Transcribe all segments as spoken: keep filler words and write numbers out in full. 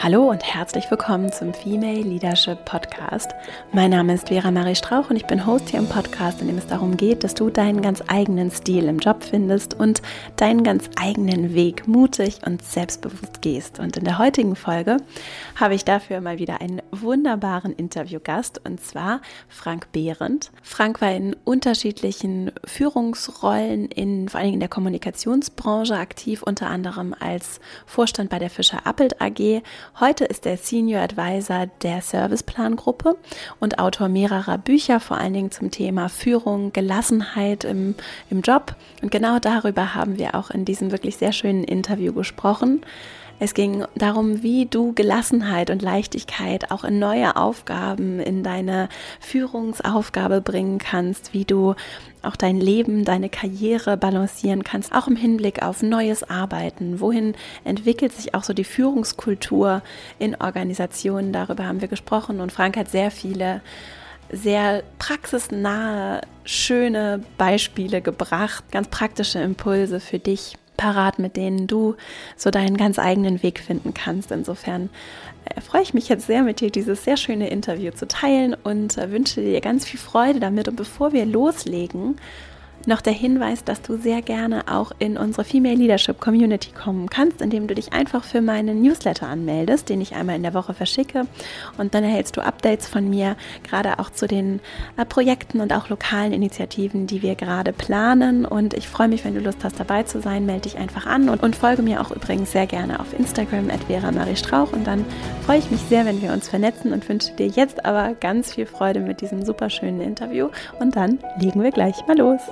Hallo und herzlich willkommen zum Female Leadership Podcast. Mein Name ist Vera Marie Strauch und ich bin Host hier im Podcast, in dem es darum geht, dass du deinen ganz eigenen Stil im Job findest und deinen ganz eigenen Weg mutig und selbstbewusst gehst. Und in der heutigen Folge habe ich dafür mal wieder einen wunderbaren Interviewgast, und zwar Frank Behrendt. Frank war in unterschiedlichen Führungsrollen, in, vor allem in der Kommunikationsbranche aktiv, unter anderem als Vorstand bei der Fischer-Appelt A G. Heute ist er Senior Advisor der Serviceplan-Gruppe und Autor mehrerer Bücher, vor allen Dingen zum Thema Führung, Gelassenheit im, im Job. Und genau darüber haben wir auch in diesem wirklich sehr schönen Interview gesprochen. Es ging darum, wie du Gelassenheit und Leichtigkeit auch in neue Aufgaben, in deine Führungsaufgabe bringen kannst, wie du auch dein Leben, deine Karriere balancieren kannst, auch im Hinblick auf neues Arbeiten. Wohin entwickelt sich auch so die Führungskultur in Organisationen? Darüber haben wir gesprochen, und Frank hat sehr viele sehr praxisnahe, schöne Beispiele gebracht, ganz praktische Impulse für dich parat, mit denen du so deinen ganz eigenen Weg finden kannst. Insofern äh, freue ich mich jetzt sehr, mit dir dieses sehr schöne Interview zu teilen und äh, wünsche dir ganz viel Freude damit. Und bevor wir loslegen, noch der Hinweis, dass du sehr gerne auch in unsere Female Leadership Community kommen kannst, indem du dich einfach für meinen Newsletter anmeldest, den ich einmal in der Woche verschicke, und dann erhältst du Updates von mir, gerade auch zu den äh, Projekten und auch lokalen Initiativen, die wir gerade planen. Und ich freue mich, wenn du Lust hast, dabei zu sein, melde dich einfach an und, und folge mir auch übrigens sehr gerne auf Instagram at Vera Marie Strauch, und dann freue ich mich sehr, wenn wir uns vernetzen, und wünsche dir jetzt aber ganz viel Freude mit diesem super schönen Interview, und dann legen wir gleich mal los.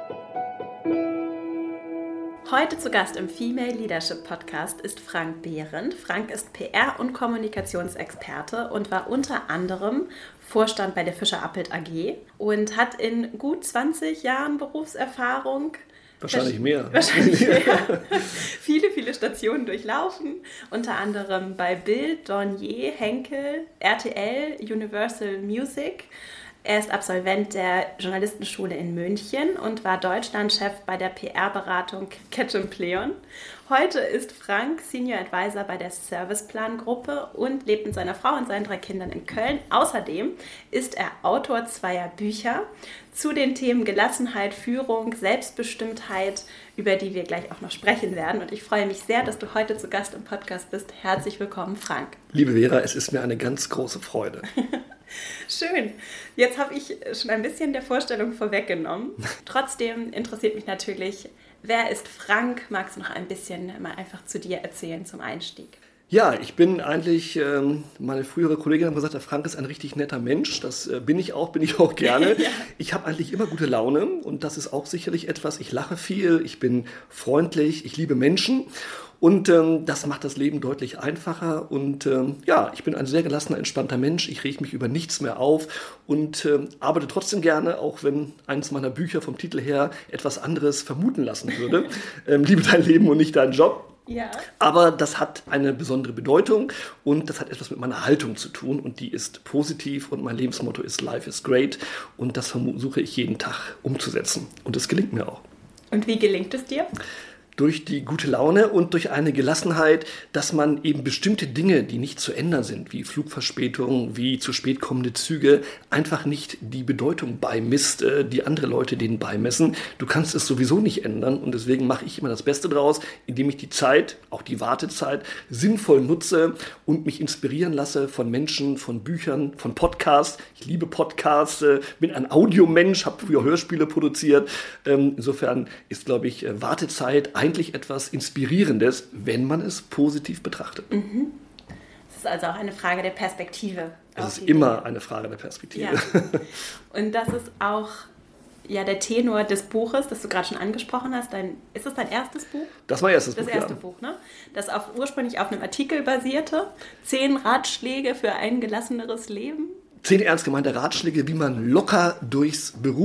Heute zu Gast im Female Leadership Podcast ist Frank Behrendt. Frank ist P R- und Kommunikationsexperte und war unter anderem Vorstand bei der Fischer-Appelt A G und hat in gut zwanzig Jahren Berufserfahrung Wahrscheinlich mehr. Wahrscheinlich mehr. viele, viele Stationen durchlaufen, unter anderem bei Bild, Dornier, Henkel, R T L, Universal Music. Er ist Absolvent der Journalistenschule in München und war Deutschlandchef bei der P R-Beratung Ketchum Pleon. Heute ist Frank Senior Advisor bei der Serviceplan-Gruppe und lebt mit seiner Frau und seinen drei Kindern in Köln. Außerdem ist er Autor zweier Bücher zu den Themen Gelassenheit, Führung, Selbstbestimmtheit, über die wir gleich auch noch sprechen werden. Und ich freue mich sehr, dass du heute zu Gast im Podcast bist. Herzlich willkommen, Frank. Liebe Vera, es ist mir eine ganz große Freude. Schön. Jetzt habe ich schon ein bisschen der Vorstellung vorweggenommen. Trotzdem interessiert mich natürlich, wer ist Frank? Magst du noch ein bisschen mal einfach zu dir erzählen zum Einstieg? Ja, ich bin eigentlich, ähm, meine frühere Kollegin hat gesagt, der Frank ist ein richtig netter Mensch. Das äh, bin ich auch, bin ich auch gerne. Ja. Ich habe eigentlich immer gute Laune, und das ist auch sicherlich etwas. Ich lache viel, ich bin freundlich, ich liebe Menschen. Und ähm, das macht das Leben deutlich einfacher. Und ähm, ja, ich bin ein sehr gelassener, entspannter Mensch. Ich reg mich über nichts mehr auf und ähm, arbeite trotzdem gerne, auch wenn eines meiner Bücher vom Titel her etwas anderes vermuten lassen würde. ähm, liebe dein Leben und nicht deinen Job. Ja. Aber das hat eine besondere Bedeutung, und das hat etwas mit meiner Haltung zu tun, und die ist positiv, und mein Lebensmotto ist Life is great, und das versuche ich jeden Tag umzusetzen, und es gelingt mir auch. Und wie gelingt es dir? Durch die gute Laune und durch eine Gelassenheit, dass man eben bestimmte Dinge, die nicht zu ändern sind, wie Flugverspätungen, wie zu spät kommende Züge, einfach nicht die Bedeutung beimisst, die andere Leute denen beimessen. Du kannst es sowieso nicht ändern, und deswegen mache ich immer das Beste draus, indem ich die Zeit, auch die Wartezeit, sinnvoll nutze und mich inspirieren lasse von Menschen, von Büchern, von Podcasts. Ich liebe Podcasts, bin ein Audiomensch, habe früher Hörspiele produziert. Insofern ist, glaube ich, Wartezeit eigentlich etwas Inspirierendes, wenn man es positiv betrachtet. Mhm. Das ist also auch eine Frage der Perspektive. Es ist immer eine Frage der Perspektive. Ja. Und das ist auch ja, der Tenor des Buches, das du gerade schon angesprochen hast. Dein, ist das dein erstes Buch? Das war mein erstes das Buch, Das erste ja. Buch, ne? Das auf, ursprünglich auf einem Artikel basierte. Zehn Ratschläge für ein gelasseneres Leben. Zehn ernst gemeinte Ratschläge, wie man locker durchs Berufs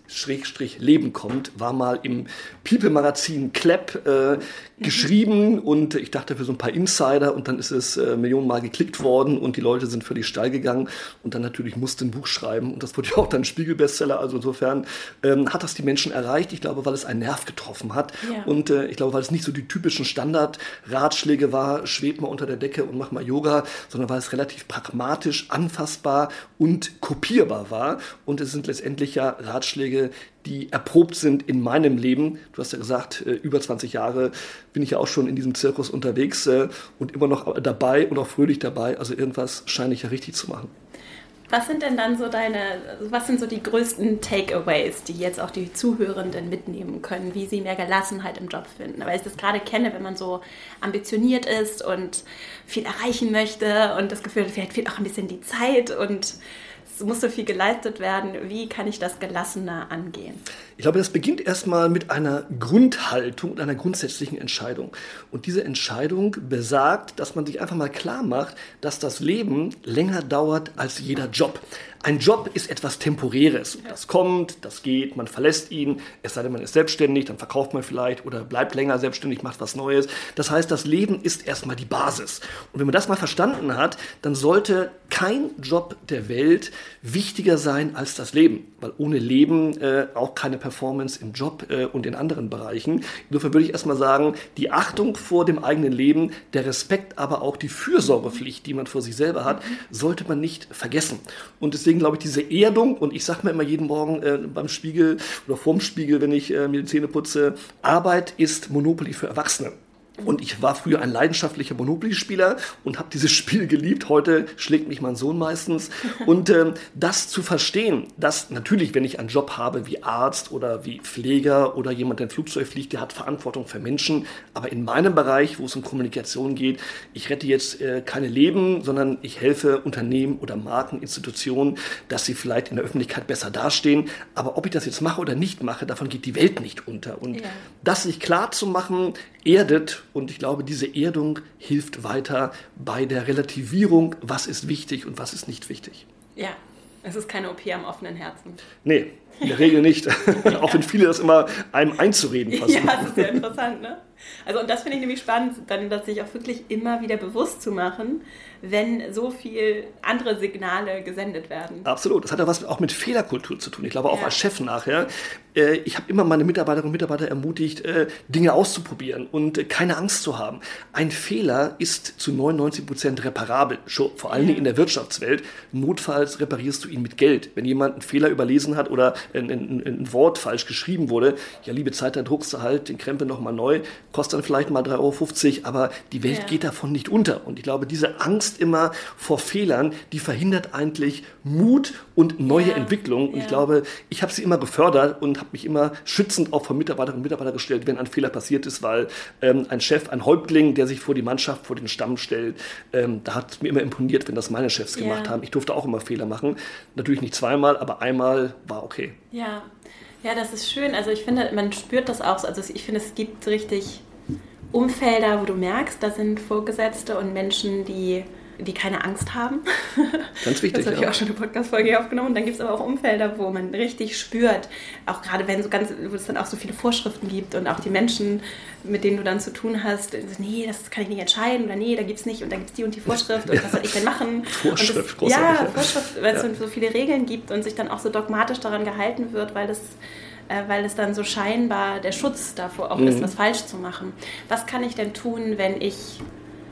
Schrägstrich Leben kommt, war mal im People-Magazin Clap äh, geschrieben und ich dachte für so ein paar Insider und dann ist es äh, millionenmal geklickt worden und die Leute sind völlig steil gegangen und dann natürlich musste ein Buch schreiben und das wurde ja auch dann Spiegel-Bestseller, also insofern ähm, hat das die Menschen erreicht, ich glaube, weil es einen Nerv getroffen hat ja. und äh, ich glaube, weil es nicht so die typischen Standard-Ratschläge war, schweb mal unter der Decke und mach mal Yoga, sondern weil es relativ pragmatisch, anfassbar und kopierbar war und es sind letztendlich ja Ratschläge, die erprobt sind in meinem Leben. Du hast ja gesagt, über zwanzig Jahre bin ich ja auch schon in diesem Zirkus unterwegs und immer noch dabei und auch fröhlich dabei. Also irgendwas scheine ich ja richtig zu machen. Was sind denn dann so deine, was sind so die größten Takeaways, die jetzt auch die Zuhörenden mitnehmen können, wie sie mehr Gelassenheit im Job finden? Weil ich das gerade kenne, wenn man so ambitioniert ist und viel erreichen möchte und das Gefühl hat, vielleicht fehlt auch ein bisschen die Zeit und es muss so viel geleistet werden. Wie kann ich das gelassener angehen? Ich glaube, das beginnt erstmal mit einer Grundhaltung und einer grundsätzlichen Entscheidung. Und diese Entscheidung besagt, dass man sich einfach mal klar macht, dass das Leben länger dauert als jeder Job. Ein Job ist etwas Temporäres. Das kommt, das geht, man verlässt ihn, es sei denn, man ist selbstständig, dann verkauft man vielleicht oder bleibt länger selbstständig, macht was Neues. Das heißt, das Leben ist erstmal die Basis. Und wenn man das mal verstanden hat, dann sollte kein Job der Welt wichtiger sein als das Leben. Weil ohne Leben äh, auch keine Performance im Job äh, und in anderen Bereichen. Insofern würde ich erstmal sagen, die Achtung vor dem eigenen Leben, der Respekt, aber auch die Fürsorgepflicht, die man vor sich selber hat, sollte man nicht vergessen. Und deswegen glaube ich, diese Erdung, und ich sage mir immer jeden Morgen äh, beim Spiegel oder vorm Spiegel, wenn ich äh, mir die Zähne putze, Arbeit ist Monopoly für Erwachsene. Und ich war früher ein leidenschaftlicher Monopoly-Spieler und habe dieses Spiel geliebt. Heute schlägt mich mein Sohn meistens. Und äh, das zu verstehen, dass natürlich, wenn ich einen Job habe wie Arzt oder wie Pfleger oder jemand, der ein Flugzeug fliegt, der hat Verantwortung für Menschen. Aber in meinem Bereich, wo es um Kommunikation geht, ich rette jetzt äh, keine Leben, sondern ich helfe Unternehmen oder Marken, Institutionen, dass sie vielleicht in der Öffentlichkeit besser dastehen. Aber ob ich das jetzt mache oder nicht mache, davon geht die Welt nicht unter. Und ja. das sich klar zu machen, erdet. Und ich glaube, diese Erdung hilft weiter bei der Relativierung, was ist wichtig und was ist nicht wichtig. Ja, es ist keine O P am offenen Herzen. Nee, in der Regel nicht. Ja. Auch wenn viele das immer einem einzureden versuchen. Ja, das ist ja interessant, ne? Also und das finde ich nämlich spannend, dann das sich auch wirklich immer wieder bewusst zu machen, wenn so viel andere Signale gesendet werden. Absolut. Das hat ja was auch mit Fehlerkultur zu tun. Ich glaube auch ja. als Chef nachher. Äh, ich habe immer meine Mitarbeiterinnen und Mitarbeiter ermutigt, äh, Dinge auszuprobieren und äh, keine Angst zu haben. Ein Fehler ist zu neunundneunzig Prozent reparabel, schon, vor allen ja. Dingen in der Wirtschaftswelt. Notfalls reparierst du ihn mit Geld. Wenn jemand einen Fehler überlesen hat oder ein, ein, ein Wort falsch geschrieben wurde, ja liebe Zeit, da druckst du halt den Krempel nochmal neu, kostet dann vielleicht mal drei Euro fünfzig, aber die Welt ja. geht davon nicht unter. Und ich glaube, diese Angst immer vor Fehlern, die verhindert eigentlich Mut und neue ja. Entwicklung. Und ja. ich glaube, ich habe sie immer gefördert und habe mich immer schützend auch vor Mitarbeiterinnen und Mitarbeiter gestellt, wenn ein Fehler passiert ist, weil ähm, ein Chef, ein Häuptling, der sich vor die Mannschaft, vor den Stamm stellt, ähm, da hat es mir immer imponiert, wenn das meine Chefs gemacht ja. haben. Ich durfte auch immer Fehler machen. Natürlich nicht zweimal, aber einmal war okay. Ja, ja, das ist schön. Also ich finde, man spürt das auch. Also ich finde, es gibt richtig Umfelder, wo du merkst, da sind Vorgesetzte und Menschen, die, die keine Angst haben. Ganz wichtig. Das habe ich ja. auch schon eine Podcast-Folge aufgenommen. Und dann gibt es aber auch Umfelder, wo man richtig spürt, auch gerade wenn so ganz, wo es dann auch so viele Vorschriften gibt und auch die Menschen, mit denen du dann zu tun hast, nee, das kann ich nicht entscheiden oder nee, da gibt es nicht und da gibt es die und die Vorschrift und ja. was soll ich denn machen? Vorschrift, großartig. Ja, Vorschrift, weil es ja. so viele Regeln gibt und sich dann auch so dogmatisch daran gehalten wird, weil das weil es dann so scheinbar der Schutz davor auch mhm. ist, was falsch zu machen. Was kann ich denn tun, wenn ich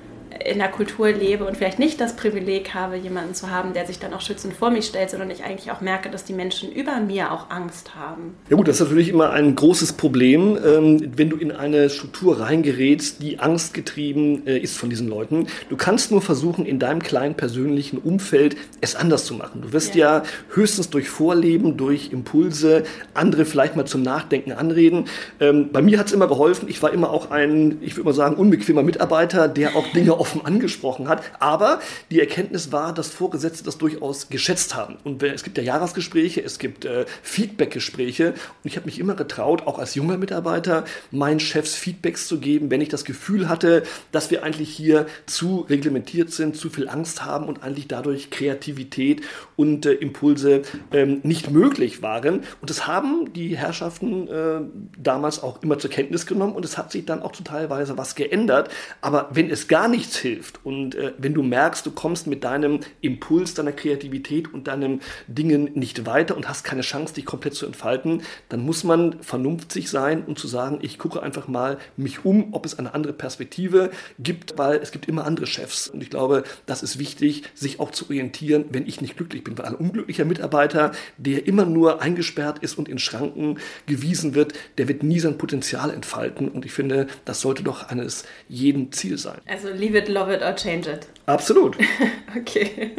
in der Kultur lebe und vielleicht nicht das Privileg habe, jemanden zu haben, der sich dann auch schützend vor mich stellt, sondern ich eigentlich auch merke, dass die Menschen über mir auch Angst haben. Ja gut, das ist natürlich immer ein großes Problem, wenn du in eine Struktur reingerätst, die angstgetrieben ist von diesen Leuten. Du kannst nur versuchen, in deinem kleinen persönlichen Umfeld es anders zu machen. Du wirst ja, ja höchstens durch Vorleben, durch Impulse, andere vielleicht mal zum Nachdenken anreden. Bei mir hat es immer geholfen, ich war immer auch ein, ich würde mal sagen, unbequemer Mitarbeiter, der auch Dinge offen offen angesprochen hat. Aber die Erkenntnis war, dass Vorgesetzte das durchaus geschätzt haben. Und es gibt ja Jahresgespräche, es gibt äh, Feedbackgespräche. Und ich habe mich immer getraut, auch als junger Mitarbeiter, meinen Chefs Feedbacks zu geben, wenn ich das Gefühl hatte, dass wir eigentlich hier zu reglementiert sind, zu viel Angst haben und eigentlich dadurch Kreativität und äh, Impulse ähm, nicht möglich waren. Und das haben die Herrschaften äh, damals auch immer zur Kenntnis genommen und es hat sich dann auch zu teilweise was geändert. Aber wenn es gar nichts hilft und äh, wenn du merkst, du kommst mit deinem Impuls, deiner Kreativität und deinen Dingen nicht weiter und hast keine Chance, dich komplett zu entfalten, dann muss man vernünftig sein und zu sagen, ich gucke einfach mal mich um, ob es eine andere Perspektive gibt, weil es gibt immer andere Chefs. Und ich glaube, das ist wichtig, sich auch zu orientieren, wenn ich nicht glücklich bin. Weil ein unglücklicher Mitarbeiter, der immer nur eingesperrt ist und in Schranken gewiesen wird, der wird nie sein Potenzial entfalten. Und ich finde, das sollte doch eines jeden Ziel sein. Also leave it, love it or change it. Absolut. Okay.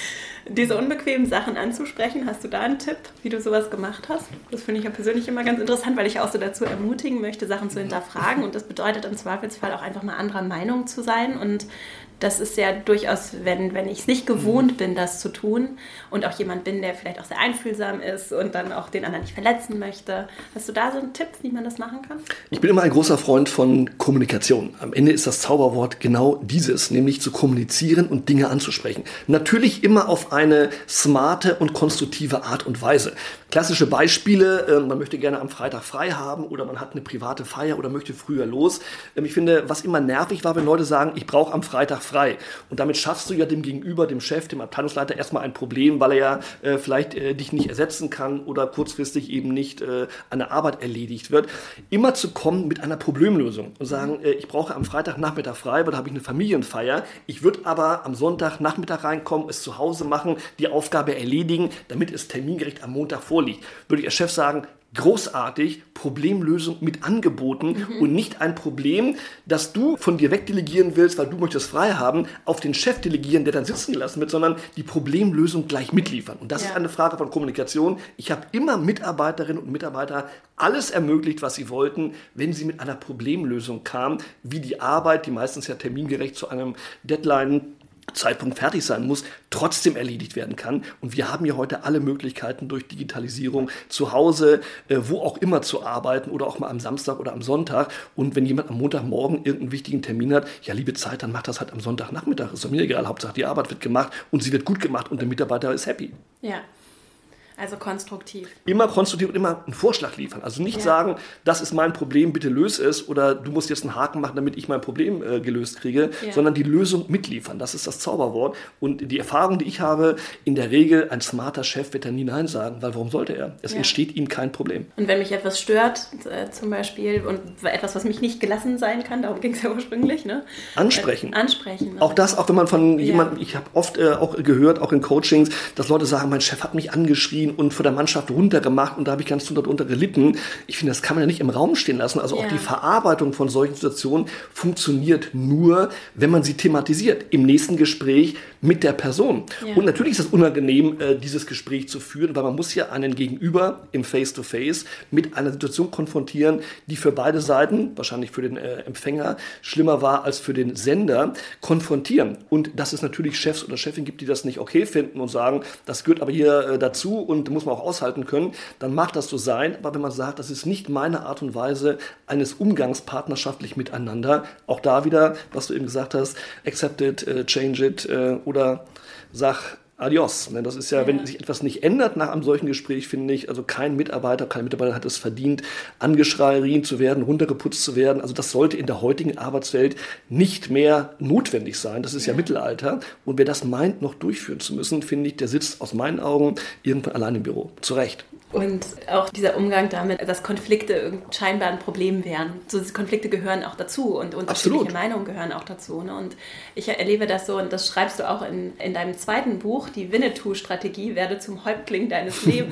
Diese unbequemen Sachen anzusprechen, hast du da einen Tipp, wie du sowas gemacht hast? Das finde ich ja persönlich immer ganz interessant, weil ich auch so dazu ermutigen möchte, Sachen zu hinterfragen. Und das bedeutet im Zweifelsfall auch einfach mal anderer Meinung zu sein. Und das ist ja durchaus, wenn, wenn ich es nicht gewohnt bin, das zu tun und auch jemand bin, der vielleicht auch sehr einfühlsam ist und dann auch den anderen nicht verletzen möchte. Hast du da so einen Tipp, wie man das machen kann? Ich bin immer ein großer Freund von Kommunikation. Am Ende ist das Zauberwort genau dieses, nämlich zu kommunizieren und Dinge anzusprechen. Natürlich immer auf eine smarte und konstruktive Art und Weise. Klassische Beispiele, man möchte gerne am Freitag frei haben oder man hat eine private Feier oder möchte früher los. Ich finde, was immer nervig war, wenn Leute sagen, ich brauche am Freitag frei. Und damit schaffst du ja dem Gegenüber, dem Chef, dem Abteilungsleiter erstmal ein Problem, weil er ja äh, vielleicht äh, dich nicht ersetzen kann oder kurzfristig eben nicht äh, eine Arbeit erledigt wird. Immer zu kommen mit einer Problemlösung und sagen, äh, ich brauche am Freitagnachmittag frei, weil da habe ich eine Familienfeier. Ich würde aber am Sonntagnachmittag reinkommen, es zu Hause machen, die Aufgabe erledigen, damit es termingerecht am Montag vorliegt. Würde ich als Chef sagen, großartig, Problemlösung mit angeboten mhm. und nicht ein Problem, das du von dir wegdelegieren willst, weil du möchtest frei haben, auf den Chef delegieren, der dann sitzen gelassen wird, sondern die Problemlösung gleich mitliefern. Und das ja. ist eine Frage von Kommunikation. Ich habe immer Mitarbeiterinnen und Mitarbeiter alles ermöglicht, was sie wollten, wenn sie mit einer Problemlösung kamen, wie die Arbeit, die meistens ja termingerecht zu einem Deadline Zeitpunkt fertig sein muss, trotzdem erledigt werden kann. Und wir haben ja heute alle Möglichkeiten durch Digitalisierung zu Hause, äh, wo auch immer zu arbeiten oder auch mal am Samstag oder am Sonntag. Und wenn jemand am Montagmorgen irgendeinen wichtigen Termin hat, ja, liebe Zeit, dann macht das halt am Sonntagnachmittag. Ist doch mir egal, Hauptsache die Arbeit wird gemacht und sie wird gut gemacht und der Mitarbeiter ist happy. Ja. Also konstruktiv. Immer konstruktiv und immer einen Vorschlag liefern. Also nicht ja. sagen, das ist mein Problem, bitte löse es oder du musst jetzt einen Haken machen, damit ich mein Problem äh, gelöst kriege, ja. sondern die Lösung mitliefern. Das ist das Zauberwort. Und die Erfahrung, die ich habe, in der Regel, ein smarter Chef wird da nie Nein sagen, weil warum sollte er? Es ja. entsteht ihm kein Problem. Und wenn mich etwas stört, äh, zum Beispiel, und etwas, was mich nicht gelassen sein kann, darum ging es ja ursprünglich, ne? Ansprechen. Äh, ansprechen. Auch das, auch wenn man von ja. jemandem, ich habe oft äh, auch gehört, auch in Coachings, dass Leute sagen, mein Chef hat mich angeschrien und vor der Mannschaft runtergemacht und da habe ich ganz darunter gelitten. Ich finde, das kann man ja nicht im Raum stehen lassen. Also ja. auch die Verarbeitung von solchen Situationen funktioniert nur, wenn man sie thematisiert im nächsten Gespräch mit der Person. Ja. Und natürlich ist es unangenehm, dieses Gespräch zu führen, weil man muss ja einen Gegenüber im Face-to-Face mit einer Situation konfrontieren, die für beide Seiten, wahrscheinlich für den Empfänger, schlimmer war als für den Sender, konfrontieren. Und dass es natürlich Chefs oder Chefin gibt, die das nicht okay finden und sagen, das gehört aber hier dazu und muss man auch aushalten können, dann mag das so sein. Aber wenn man sagt, das ist nicht meine Art und Weise eines Umgangs partnerschaftlich miteinander, auch da wieder, was du eben gesagt hast, accept it, uh, change it uh, oder sag Adios. Das ist ja, ja, wenn sich etwas nicht ändert nach einem solchen Gespräch, finde ich, also kein Mitarbeiter, keine Mitarbeiter hat es verdient, angeschrien zu werden, runtergeputzt zu werden. Also das sollte in der heutigen Arbeitswelt nicht mehr notwendig sein. Das ist ja, ja Mittelalter. Und wer das meint, noch durchführen zu müssen, finde ich, der sitzt aus meinen Augen irgendwann allein im Büro. Zu Recht. Und auch dieser Umgang damit, dass Konflikte scheinbar ein Problem wären. So, diese Konflikte gehören auch dazu und unterschiedliche Absolut. Meinungen gehören auch dazu. Ne? Und ich erlebe das so, und das schreibst du auch in, in deinem zweiten Buch, die Winnetou-Strategie, werde zum Häuptling deines Lebens.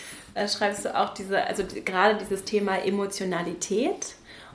Da schreibst du auch diese, also die, gerade dieses Thema Emotionalität.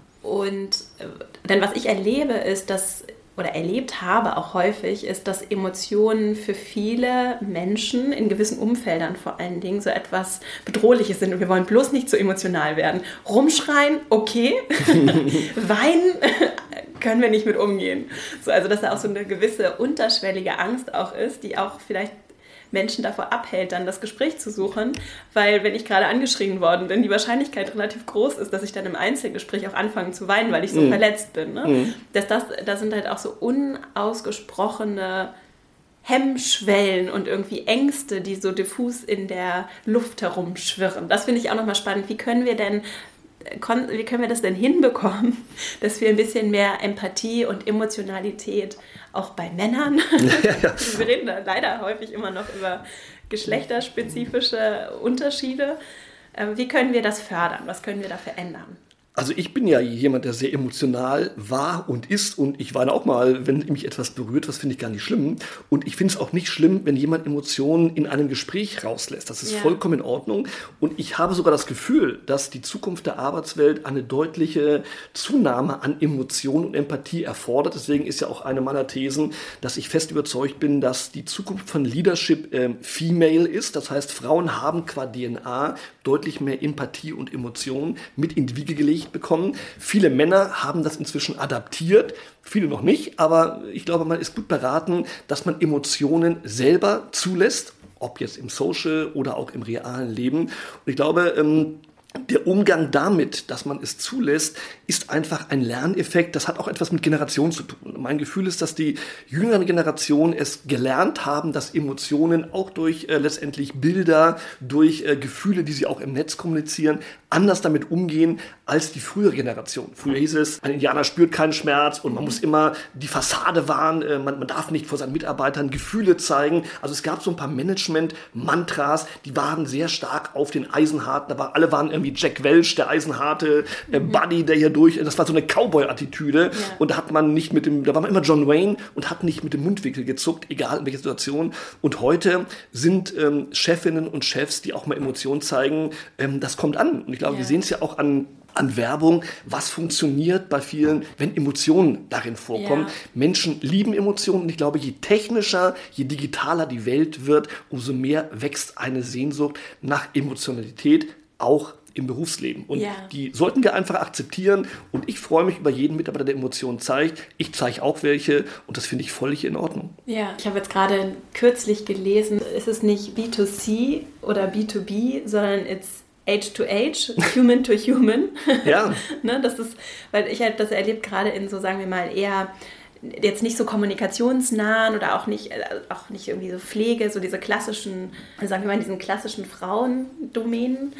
Und denn was ich erlebe, ist, dass oder erlebt habe auch häufig, ist, dass Emotionen für viele Menschen in gewissen Umfeldern vor allen Dingen so etwas Bedrohliches sind und wir wollen bloß nicht so emotional werden. Rumschreien, okay, weinen, können wir nicht mit umgehen. So, also dass da auch so eine gewisse unterschwellige Angst auch ist, die auch vielleicht Menschen davor abhält, dann das Gespräch zu suchen, weil wenn ich gerade angeschrien worden bin, die Wahrscheinlichkeit relativ groß ist, dass ich dann im Einzelgespräch auch anfange zu weinen, weil ich so mm. verletzt bin. Ne? Mm. Dass das, das sind halt auch so unausgesprochene Hemmschwellen und irgendwie Ängste, die so diffus in der Luft herumschwirren. Das finde ich auch nochmal spannend. Wie können wir denn wie können wir das denn hinbekommen, dass wir ein bisschen mehr Empathie und Emotionalität auch bei Männern, ja, ja. wir reden da leider häufig immer noch über geschlechterspezifische Unterschiede, wie können wir das fördern, was können wir da verändern? Also ich bin ja jemand, der sehr emotional war und ist und ich weine auch mal, wenn mich etwas berührt, das finde ich gar nicht schlimm. Und ich finde es auch nicht schlimm, wenn jemand Emotionen in einem Gespräch rauslässt. Das ist ja. vollkommen in Ordnung. Und ich habe sogar das Gefühl, dass die Zukunft der Arbeitswelt eine deutliche Zunahme an Emotionen und Empathie erfordert. Deswegen ist ja auch eine meiner Thesen, dass ich fest überzeugt bin, dass die Zukunft von Leadership äh, female ist. Das heißt, Frauen haben qua D N A deutlich mehr Empathie und Emotionen mit in die Wiege gelegt bekommen. Viele Männer haben das inzwischen adaptiert, viele noch nicht, aber ich glaube, man ist gut beraten, dass man Emotionen selber zulässt, ob jetzt im Social oder auch im realen Leben. Und ich glaube, ähm, der Umgang damit, dass man es zulässt, ist einfach ein Lerneffekt. Das hat auch etwas mit Generation zu tun. Mein Gefühl ist, dass die jüngeren Generationen es gelernt haben, dass Emotionen auch durch äh, letztendlich Bilder, durch äh, Gefühle, die sie auch im Netz kommunizieren, anders damit umgehen als die frühere Generation. Früher hieß es, ein Indianer spürt keinen Schmerz und man muss immer die Fassade wahren, äh, man, man darf nicht vor seinen Mitarbeitern Gefühle zeigen. Also es gab so ein paar Management-Mantras, die waren sehr stark auf den Eisenharten, da war, alle waren irgendwie Jack Welch, der eisenharte äh, Buddy, der hier durch, das war so eine Cowboy-Attitüde. Ja. Und da hat man nicht mit dem, da war man immer John Wayne und hat nicht mit dem Mundwinkel gezuckt, egal in welcher Situation. Und heute sind ähm, Chefinnen und Chefs, die auch mal Emotionen zeigen, ähm, das kommt an. Und ich glaube, ja. wir sehen es ja auch an an Werbung, was funktioniert bei vielen, wenn Emotionen darin vorkommen. Ja. Menschen lieben Emotionen und ich glaube, je technischer, je digitaler die Welt wird, umso mehr wächst eine Sehnsucht nach Emotionalität, auch im Berufsleben. Und ja. die sollten wir einfach akzeptieren. Und ich freue mich über jeden Mitarbeiter, der Emotionen zeigt. Ich zeige auch welche und das finde ich völlig in Ordnung. Ja, ich habe jetzt gerade kürzlich gelesen, es ist nicht B to C oder B to B, sondern it's Age to Age, Human to Human. Ja. ne, das ist, weil ich halt das erlebt gerade in so, sagen wir mal, eher jetzt nicht so kommunikationsnahen oder auch nicht, auch nicht irgendwie so Pflege, so diese klassischen, sagen wir mal, diesen klassischen Frauendomänen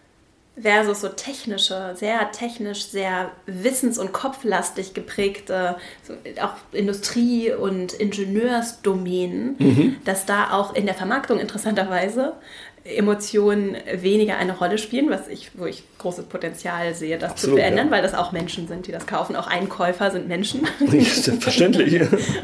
versus so technische, sehr technisch, sehr wissens- und kopflastig geprägte, so auch Industrie- und Ingenieursdomänen, mhm. dass da auch in der Vermarktung interessanterweise Emotionen weniger eine Rolle spielen, was ich, wo ich großes Potenzial sehe, das Absolut, zu verändern, ja. weil das auch Menschen sind, die das kaufen. Auch Einkäufer sind Menschen. Selbstverständlich.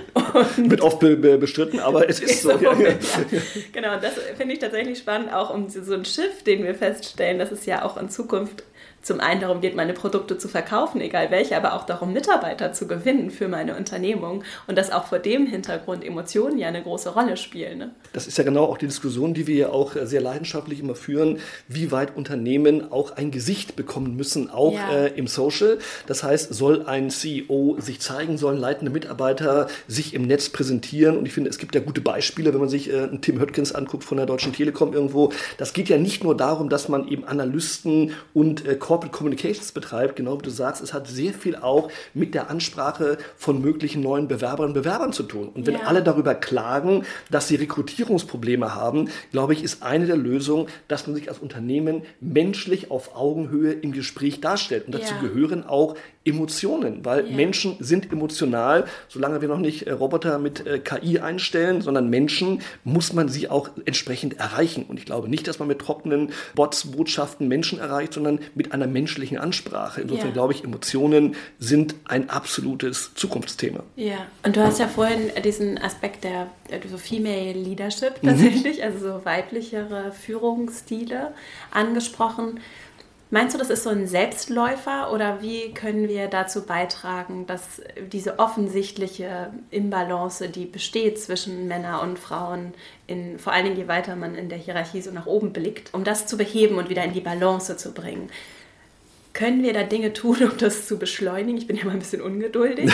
Wird oft be- be- bestritten, aber es ist so. so ja. Ja. Genau, das finde ich tatsächlich spannend, auch um so einen Shift, den wir feststellen, dass es ja auch in Zukunft zum einen darum geht, meine Produkte zu verkaufen, egal welche, aber auch darum, Mitarbeiter zu gewinnen für meine Unternehmung und dass auch vor dem Hintergrund Emotionen ja eine große Rolle spielen. Ne? Das ist ja genau auch die Diskussion, die wir ja auch sehr leidenschaftlich immer führen, wie weit Unternehmen auch ein Gesicht bekommen müssen, auch ja. äh, im Social. Das heißt, soll ein C E O sich zeigen, sollen leitende Mitarbeiter sich im Netz präsentieren und ich finde, es gibt ja gute Beispiele, wenn man sich äh, einen Tim Höttgens anguckt von der Deutschen Telekom irgendwo. Das geht ja nicht nur darum, dass man eben Analysten und äh, Corporate Communications betreibt, genau wie du sagst, es hat sehr viel auch mit der Ansprache von möglichen neuen Bewerberinnen und Bewerbern zu tun. Und wenn ja. alle darüber klagen, dass sie Rekrutierungsprobleme haben, glaube ich, ist eine der Lösungen, dass man sich als Unternehmen menschlich auf Augenhöhe im Gespräch darstellt. Und dazu ja. gehören auch Emotionen, weil ja. Menschen sind emotional, solange wir noch nicht äh, Roboter mit äh, K I einstellen, sondern Menschen, muss man sie auch entsprechend erreichen. Und ich glaube nicht, dass man mit trockenen Bots, Botschaften Menschen erreicht, sondern mit einer menschlichen Ansprache. Insofern ja. glaube ich, Emotionen sind ein absolutes Zukunftsthema. Ja, und du hast ja vorhin diesen Aspekt der, der so Female Leadership tatsächlich, mhm. also so weiblichere Führungsstile angesprochen. Meinst du, das ist so ein Selbstläufer oder wie können wir dazu beitragen, dass diese offensichtliche Imbalance, die besteht zwischen Männern und Frauen, in, vor allen Dingen je weiter man in der Hierarchie so nach oben blickt, um das zu beheben und wieder in die Balance zu bringen? Können wir da Dinge tun, um das zu beschleunigen? Ich bin ja mal ein bisschen ungeduldig.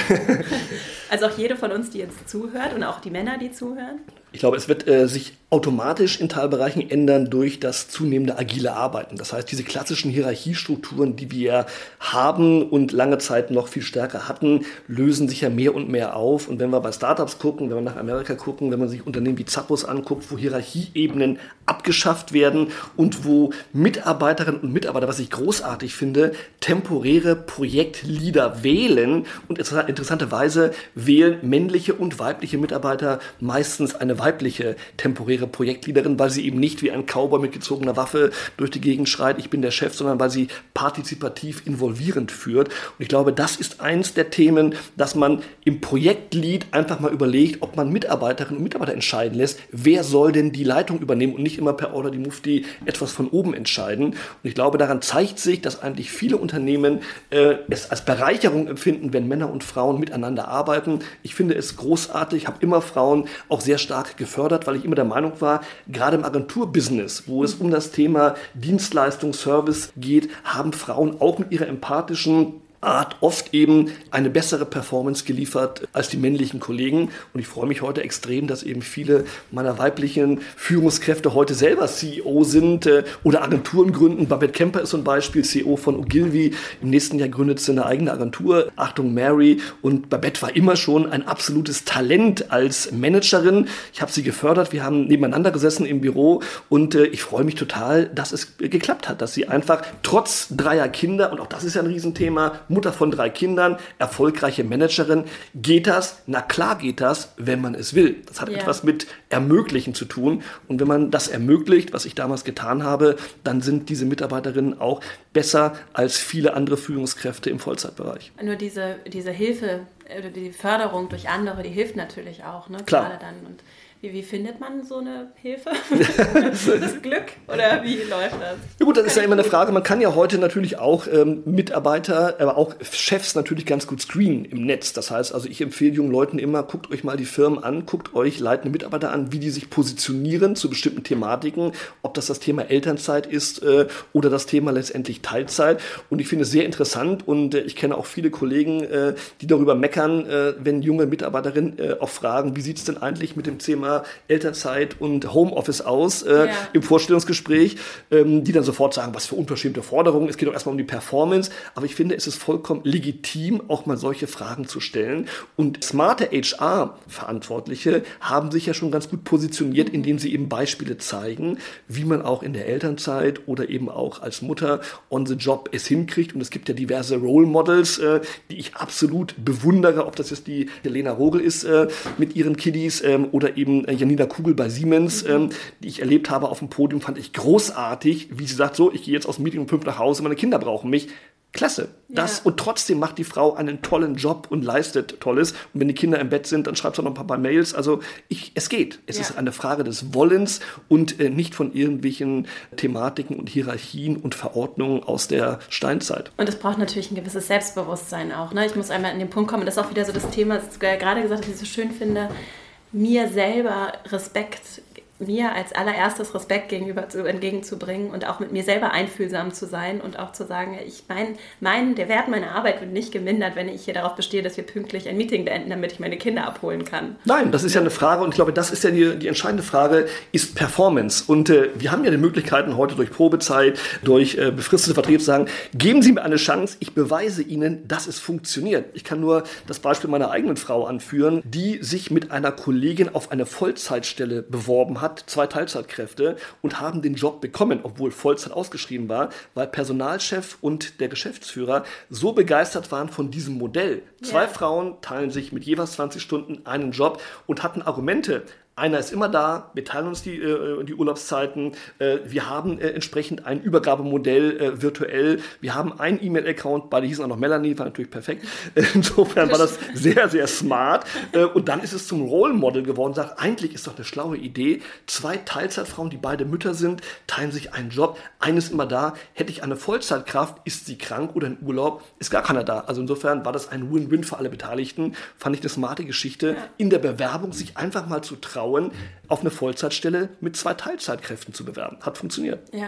Also auch jede von uns, die jetzt zuhört und auch die Männer, die zuhören. Ich glaube, es wird äh, sich automatisch in Teilbereichen ändern durch das zunehmende agile Arbeiten. Das heißt, diese klassischen Hierarchiestrukturen, die wir haben und lange Zeit noch viel stärker hatten, lösen sich ja mehr und mehr auf. Und wenn wir bei Startups gucken, wenn wir nach Amerika gucken, wenn man sich Unternehmen wie Zappos anguckt, wo Hierarchieebenen abgeschafft werden und wo Mitarbeiterinnen und Mitarbeiter, was ich großartig finde, temporäre Projektleader wählen. Und interessanterweise wählen männliche und weibliche Mitarbeiter meistens eine weibliche temporäre Projektleaderin, weil sie eben nicht wie ein Cowboy mit gezogener Waffe durch die Gegend schreit, ich bin der Chef, sondern weil sie partizipativ involvierend führt. Und ich glaube, das ist eins der Themen, dass man im Projektlead einfach mal überlegt, ob man Mitarbeiterinnen und Mitarbeiter entscheiden lässt, wer soll denn die Leitung übernehmen und nicht immer per Order die Mufti etwas von oben entscheiden. Und ich glaube, daran zeigt sich, dass eigentlich viele Unternehmen äh, es als Bereicherung empfinden, wenn Männer und Frauen miteinander arbeiten. Ich finde es großartig, habe immer Frauen auch sehr stark gefördert, weil ich immer der Meinung war, gerade im Agenturbusiness, wo es um das Thema Dienstleistung, Service geht, haben Frauen auch mit ihrer empathischen Art oft eben eine bessere Performance geliefert als die männlichen Kollegen. Und ich freue mich heute extrem, dass eben viele meiner weiblichen Führungskräfte heute selber C E O sind äh, oder Agenturen gründen. Babette Kemper ist so ein Beispiel, C E O von Ogilvy. Im nächsten Jahr gründet sie eine eigene Agentur. Achtung, Mary. Und Babette war immer schon ein absolutes Talent als Managerin. Ich habe sie gefördert. Wir haben nebeneinander gesessen im Büro. Und äh, ich freue mich total, dass es äh, geklappt hat, dass sie einfach trotz dreier Kinder, und auch das ist ja ein Riesenthema, Mutter von drei Kindern, erfolgreiche Managerin. Geht das? Na klar geht das, wenn man es will. Das hat ja etwas mit Ermöglichen zu tun. Und wenn man das ermöglicht, was ich damals getan habe, dann sind diese Mitarbeiterinnen auch besser als viele andere Führungskräfte im Vollzeitbereich. Nur diese, diese Hilfe, die Förderung durch andere, die hilft natürlich auch. Ne? Klar. Gerade dann. Und Wie, wie findet man so eine Hilfe? Das Glück? Oder wie läuft das? Ja gut, das ist ja immer eine Frage. Man kann ja heute natürlich auch ähm, Mitarbeiter, aber auch Chefs natürlich ganz gut screenen im Netz. Das heißt, also ich empfehle jungen Leuten immer, guckt euch mal die Firmen an, guckt euch leitende Mitarbeiter an, wie die sich positionieren zu bestimmten Thematiken, ob das das Thema Elternzeit ist äh, oder das Thema letztendlich Teilzeit. Und ich finde es sehr interessant und äh, ich kenne auch viele Kollegen, äh, die darüber meckern, äh, wenn junge Mitarbeiterinnen äh, auch fragen, wie sieht es denn eigentlich mit dem Thema Elternzeit und Homeoffice aus äh, ja. im Vorstellungsgespräch, ähm, die dann sofort sagen, was für unverschämte Forderungen, es geht doch erstmal um die Performance, aber ich finde, es ist vollkommen legitim, auch mal solche Fragen zu stellen und smarte H R-Verantwortliche haben sich ja schon ganz gut positioniert, indem sie eben Beispiele zeigen, wie man auch in der Elternzeit oder eben auch als Mutter on the job es hinkriegt und es gibt ja diverse Role Models, äh, die ich absolut bewundere, ob das jetzt die Helena Rogel ist äh, mit ihren Kiddies ähm, oder eben Janina Kugel bei Siemens, mhm. ähm, die ich erlebt habe auf dem Podium, fand ich großartig, wie sie sagt, so, ich gehe jetzt aus dem Meeting um fünf nach Hause, meine Kinder brauchen mich. Klasse. Das ja. Und trotzdem macht die Frau einen tollen Job und leistet Tolles. Und wenn die Kinder im Bett sind, dann schreibt sie noch ein paar, paar Mails. Also ich, es geht. Es ja. ist eine Frage des Wollens und äh, nicht von irgendwelchen Thematiken und Hierarchien und Verordnungen aus der Steinzeit. Und es braucht natürlich ein gewisses Selbstbewusstsein auch. Ne? Ich muss einmal an den Punkt kommen, das ist auch wieder so das Thema, das du gerade gesagt hast, was ich so schön finde, mir selber Respekt, mir als allererstes Respekt gegenüber zu, entgegenzubringen und auch mit mir selber einfühlsam zu sein und auch zu sagen, ich mein, mein, der Wert meiner Arbeit wird nicht gemindert, wenn ich hier darauf bestehe, dass wir pünktlich ein Meeting beenden, damit ich meine Kinder abholen kann. Nein, das ist ja eine Frage und ich glaube, das ist ja die, die entscheidende Frage, ist Performance. Und äh, wir haben ja die Möglichkeiten heute durch Probezeit, durch äh, befristete Verträge zu sagen, geben Sie mir eine Chance, ich beweise Ihnen, dass es funktioniert. Ich kann nur das Beispiel meiner eigenen Frau anführen, die sich mit einer Kollegin auf eine Vollzeitstelle beworben hat, zwei Teilzeitkräfte und haben den Job bekommen, obwohl Vollzeit ausgeschrieben war, weil Personalchef und der Geschäftsführer so begeistert waren von diesem Modell. Zwei ja. Frauen teilen sich mit jeweils zwanzig Stunden einen Job und hatten Argumente. Einer ist immer da, wir teilen uns die, äh, die Urlaubszeiten, äh, wir haben äh, entsprechend ein Übergabemodell äh, virtuell, wir haben einen E-Mail-Account, beide hießen auch noch Melanie, war natürlich perfekt. Insofern war das sehr, sehr smart. Äh, und dann ist es zum Role Model geworden, sagt, eigentlich ist doch eine schlaue Idee, zwei Teilzeitfrauen, die beide Mütter sind, teilen sich einen Job, eine ist immer da, hätte ich eine Vollzeitkraft, ist sie krank oder in Urlaub, ist gar keiner da. Also insofern war das ein Win-Win für alle Beteiligten, fand ich eine smarte Geschichte, in der Bewerbung sich einfach mal zu trauen, auf eine Vollzeitstelle mit zwei Teilzeitkräften zu bewerben. Hat funktioniert. Ja.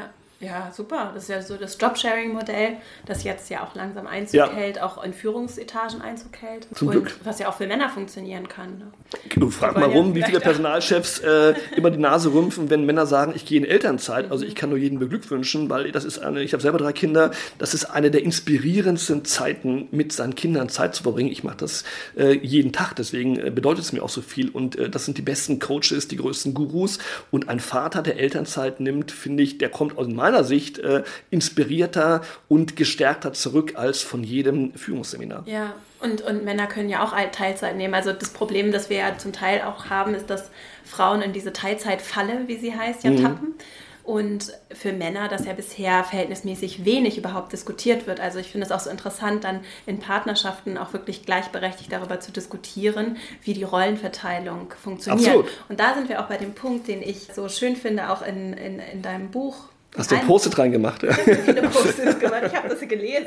Ja, super. Das ist ja so das Jobsharing-Modell, das jetzt ja auch langsam Einzug ja. hält, auch in Führungsetagen Einzug hält. Zum und Glück. Was ja auch für Männer funktionieren kann. Ne? Du frag mal rum, wie viele Personalchefs äh, immer die Nase rümpfen, wenn Männer sagen, ich gehe in Elternzeit. Also ich kann nur jeden beglückwünschen, weil das ist eine, ich habe selber drei Kinder, das ist eine der inspirierendsten Zeiten, mit seinen Kindern Zeit zu verbringen. Ich mache das äh, jeden Tag, deswegen äh, bedeutet es mir auch so viel. Und äh, das sind die besten Coaches, die größten Gurus. Und ein Vater, der Elternzeit nimmt, finde ich, der kommt aus meiner Sicht äh, inspirierter und gestärkter zurück als von jedem Führungsseminar. Ja, und, und Männer können ja auch Teilzeit nehmen. Also das Problem, das wir ja zum Teil auch haben, ist, dass Frauen in diese Teilzeitfalle, wie sie heißt, ja mhm. tappen. Und für Männer, dass ja bisher verhältnismäßig wenig überhaupt diskutiert wird. Also ich finde es auch so interessant, dann in Partnerschaften auch wirklich gleichberechtigt darüber zu diskutieren, wie die Rollenverteilung funktioniert. Absolut. Und da sind wir auch bei dem Punkt, den ich so schön finde, auch in, in, in deinem Buch. Hast du ein Post-it reingemacht? Ich habe viele Post-its gemacht. Ich habe das gelesen.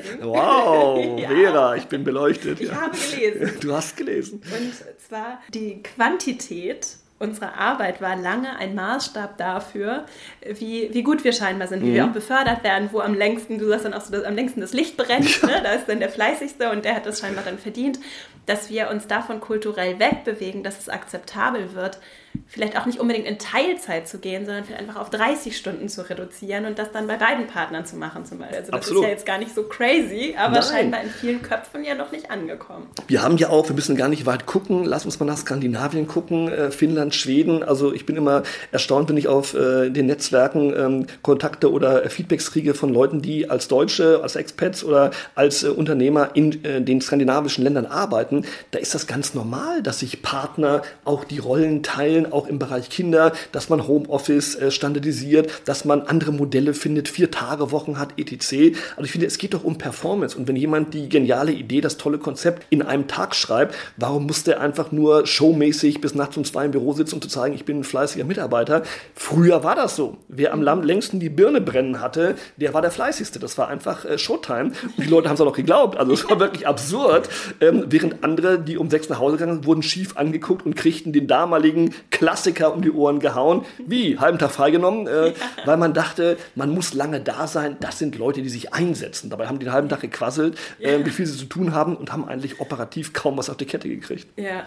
Wow, ja. Vera, ich bin beleuchtet. Ich ja. habe gelesen. Du hast gelesen. Und zwar die Quantität unserer Arbeit war lange ein Maßstab dafür, wie, wie gut wir scheinbar sind, wie mhm. wir auch befördert werden, wo am längsten, du sagst dann auch so, dass am längsten das Licht brennt, ja. ne? Da ist dann der Fleißigste und der hat das scheinbar dann verdient, dass wir uns davon kulturell wegbewegen, dass es akzeptabel wird, vielleicht auch nicht unbedingt in Teilzeit zu gehen, sondern vielleicht einfach auf dreißig Stunden zu reduzieren und das dann bei beiden Partnern zu machen zum Beispiel. Also das Absolut. ist ja jetzt gar nicht so crazy, aber Nein. scheinbar in vielen Köpfen ja noch nicht angekommen. Wir haben ja auch, wir müssen gar nicht weit gucken, lass uns mal nach Skandinavien gucken, äh, Finnland, Schweden. Also ich bin immer erstaunt, wenn ich auf äh, den Netzwerken ähm, Kontakte oder äh, Feedbacks kriege von Leuten, die als Deutsche, als Expats oder als äh, Unternehmer in äh, den skandinavischen Ländern arbeiten. Da ist das ganz normal, dass sich Partner auch die Rollen teilen, auch im Bereich Kinder, dass man Homeoffice äh, standardisiert, dass man andere Modelle findet, vier Tage Wochen hat, et cetera. Also ich finde, es geht doch um Performance. Und wenn jemand die geniale Idee, das tolle Konzept in einem Tag schreibt, warum muss der einfach nur showmäßig bis nachts um zwei im Büro sitzen, um zu zeigen, ich bin ein fleißiger Mitarbeiter? Früher war das so. Wer am längsten die Birne brennen hatte, der war der fleißigste. Das war einfach äh, Showtime. Und die Leute haben es auch noch geglaubt. Also es war wirklich absurd. Ähm, während andere, die um sechs nach Hause gegangen sind, wurden schief angeguckt und kriegten den damaligen Klassiker um die Ohren gehauen. Wie? Halben Tag freigenommen, äh, ja. weil man dachte, man muss lange da sein. Das sind Leute, die sich einsetzen. Dabei haben die den halben Tag gequasselt, äh, ja. wie viel sie zu tun haben und haben eigentlich operativ kaum was auf die Kette gekriegt. Ja.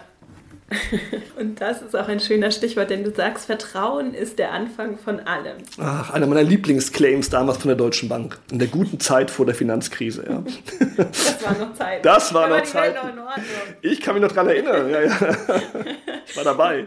Und das ist auch ein schöner Stichwort, denn du sagst, Vertrauen ist der Anfang von allem. Ach, einer meiner Lieblingsclaims damals von der Deutschen Bank. In der guten Zeit vor der Finanzkrise. Ja. Das war noch Zeit. Das war noch Zeit. Ich kann mich noch dran erinnern. Ja, ja. Ich war dabei.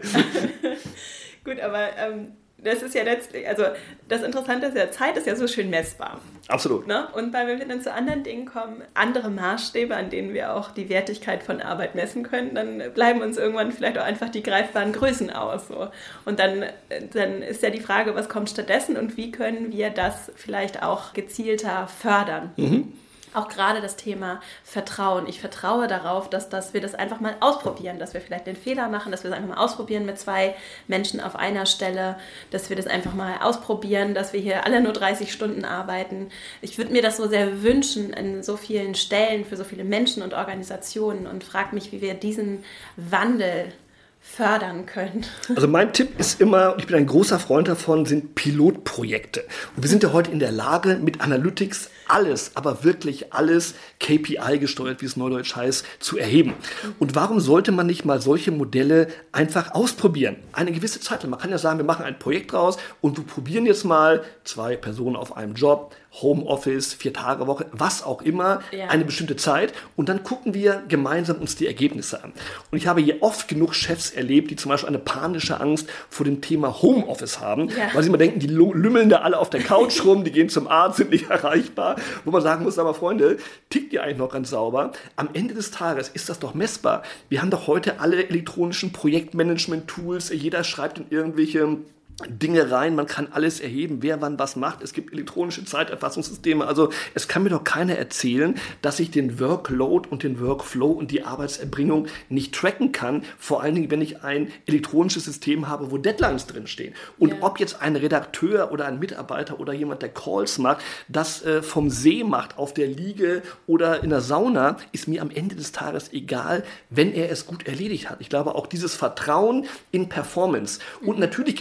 Gut, aber ähm, das ist ja letztlich, also das Interessante ist ja, Zeit ist ja so schön messbar. Absolut. Ne? Und weil wir dann zu anderen Dingen kommen, andere Maßstäbe, an denen wir auch die Wertigkeit von Arbeit messen können, dann bleiben uns irgendwann vielleicht auch einfach die greifbaren Größen aus. So. Und dann, dann ist ja die Frage, was kommt stattdessen und wie können wir das vielleicht auch gezielter fördern? Mhm. Auch gerade das Thema Vertrauen. Ich vertraue darauf, dass, dass wir das einfach mal ausprobieren, dass wir vielleicht den Fehler machen, dass wir es einfach mal ausprobieren mit zwei Menschen auf einer Stelle, dass wir das einfach mal ausprobieren, dass wir hier alle nur dreißig Stunden arbeiten. Ich würde mir das so sehr wünschen in so vielen Stellen für so viele Menschen und Organisationen und frage mich, wie wir diesen Wandel fördern können. Also mein Tipp ist immer, und ich bin ein großer Freund davon, sind Pilotprojekte. Und wir sind ja heute in der Lage, mit Analytics alles, aber wirklich alles K P I gesteuert, wie es neudeutsch heißt, zu erheben. Und warum sollte man nicht mal solche Modelle einfach ausprobieren? Eine gewisse Zeit lang. Man kann ja sagen, wir machen ein Projekt draus und wir probieren jetzt mal zwei Personen auf einem Job, Homeoffice, vier Tage Woche, was auch immer, ja. eine bestimmte Zeit. Und dann gucken wir gemeinsam uns die Ergebnisse an. Und ich habe hier oft genug Chefs erlebt, die zum Beispiel eine panische Angst vor dem Thema Homeoffice haben, ja. weil sie immer denken, die lümmeln da alle auf der Couch rum, die gehen zum Arzt, sind nicht erreichbar. Wo man sagen muss, aber Freunde, tickt ihr eigentlich noch ganz sauber? Am Ende des Tages ist das doch messbar. Wir haben doch heute alle elektronischen Projektmanagement-Tools. Jeder schreibt in irgendwelche Dinge rein, man kann alles erheben, wer wann was macht. Es gibt elektronische Zeiterfassungssysteme. Also es kann mir doch keiner erzählen, dass ich den Workload und den Workflow und die Arbeitserbringung nicht tracken kann. Vor allen Dingen, wenn ich ein elektronisches System habe, wo Deadlines drinstehen. Und ja. ob jetzt ein Redakteur oder ein Mitarbeiter oder jemand, der Calls macht, das äh, vom See macht, auf der Liege oder in der Sauna, ist mir am Ende des Tages egal, wenn er es gut erledigt hat. Ich glaube auch dieses Vertrauen in Performance. Und natürlich gibt es immer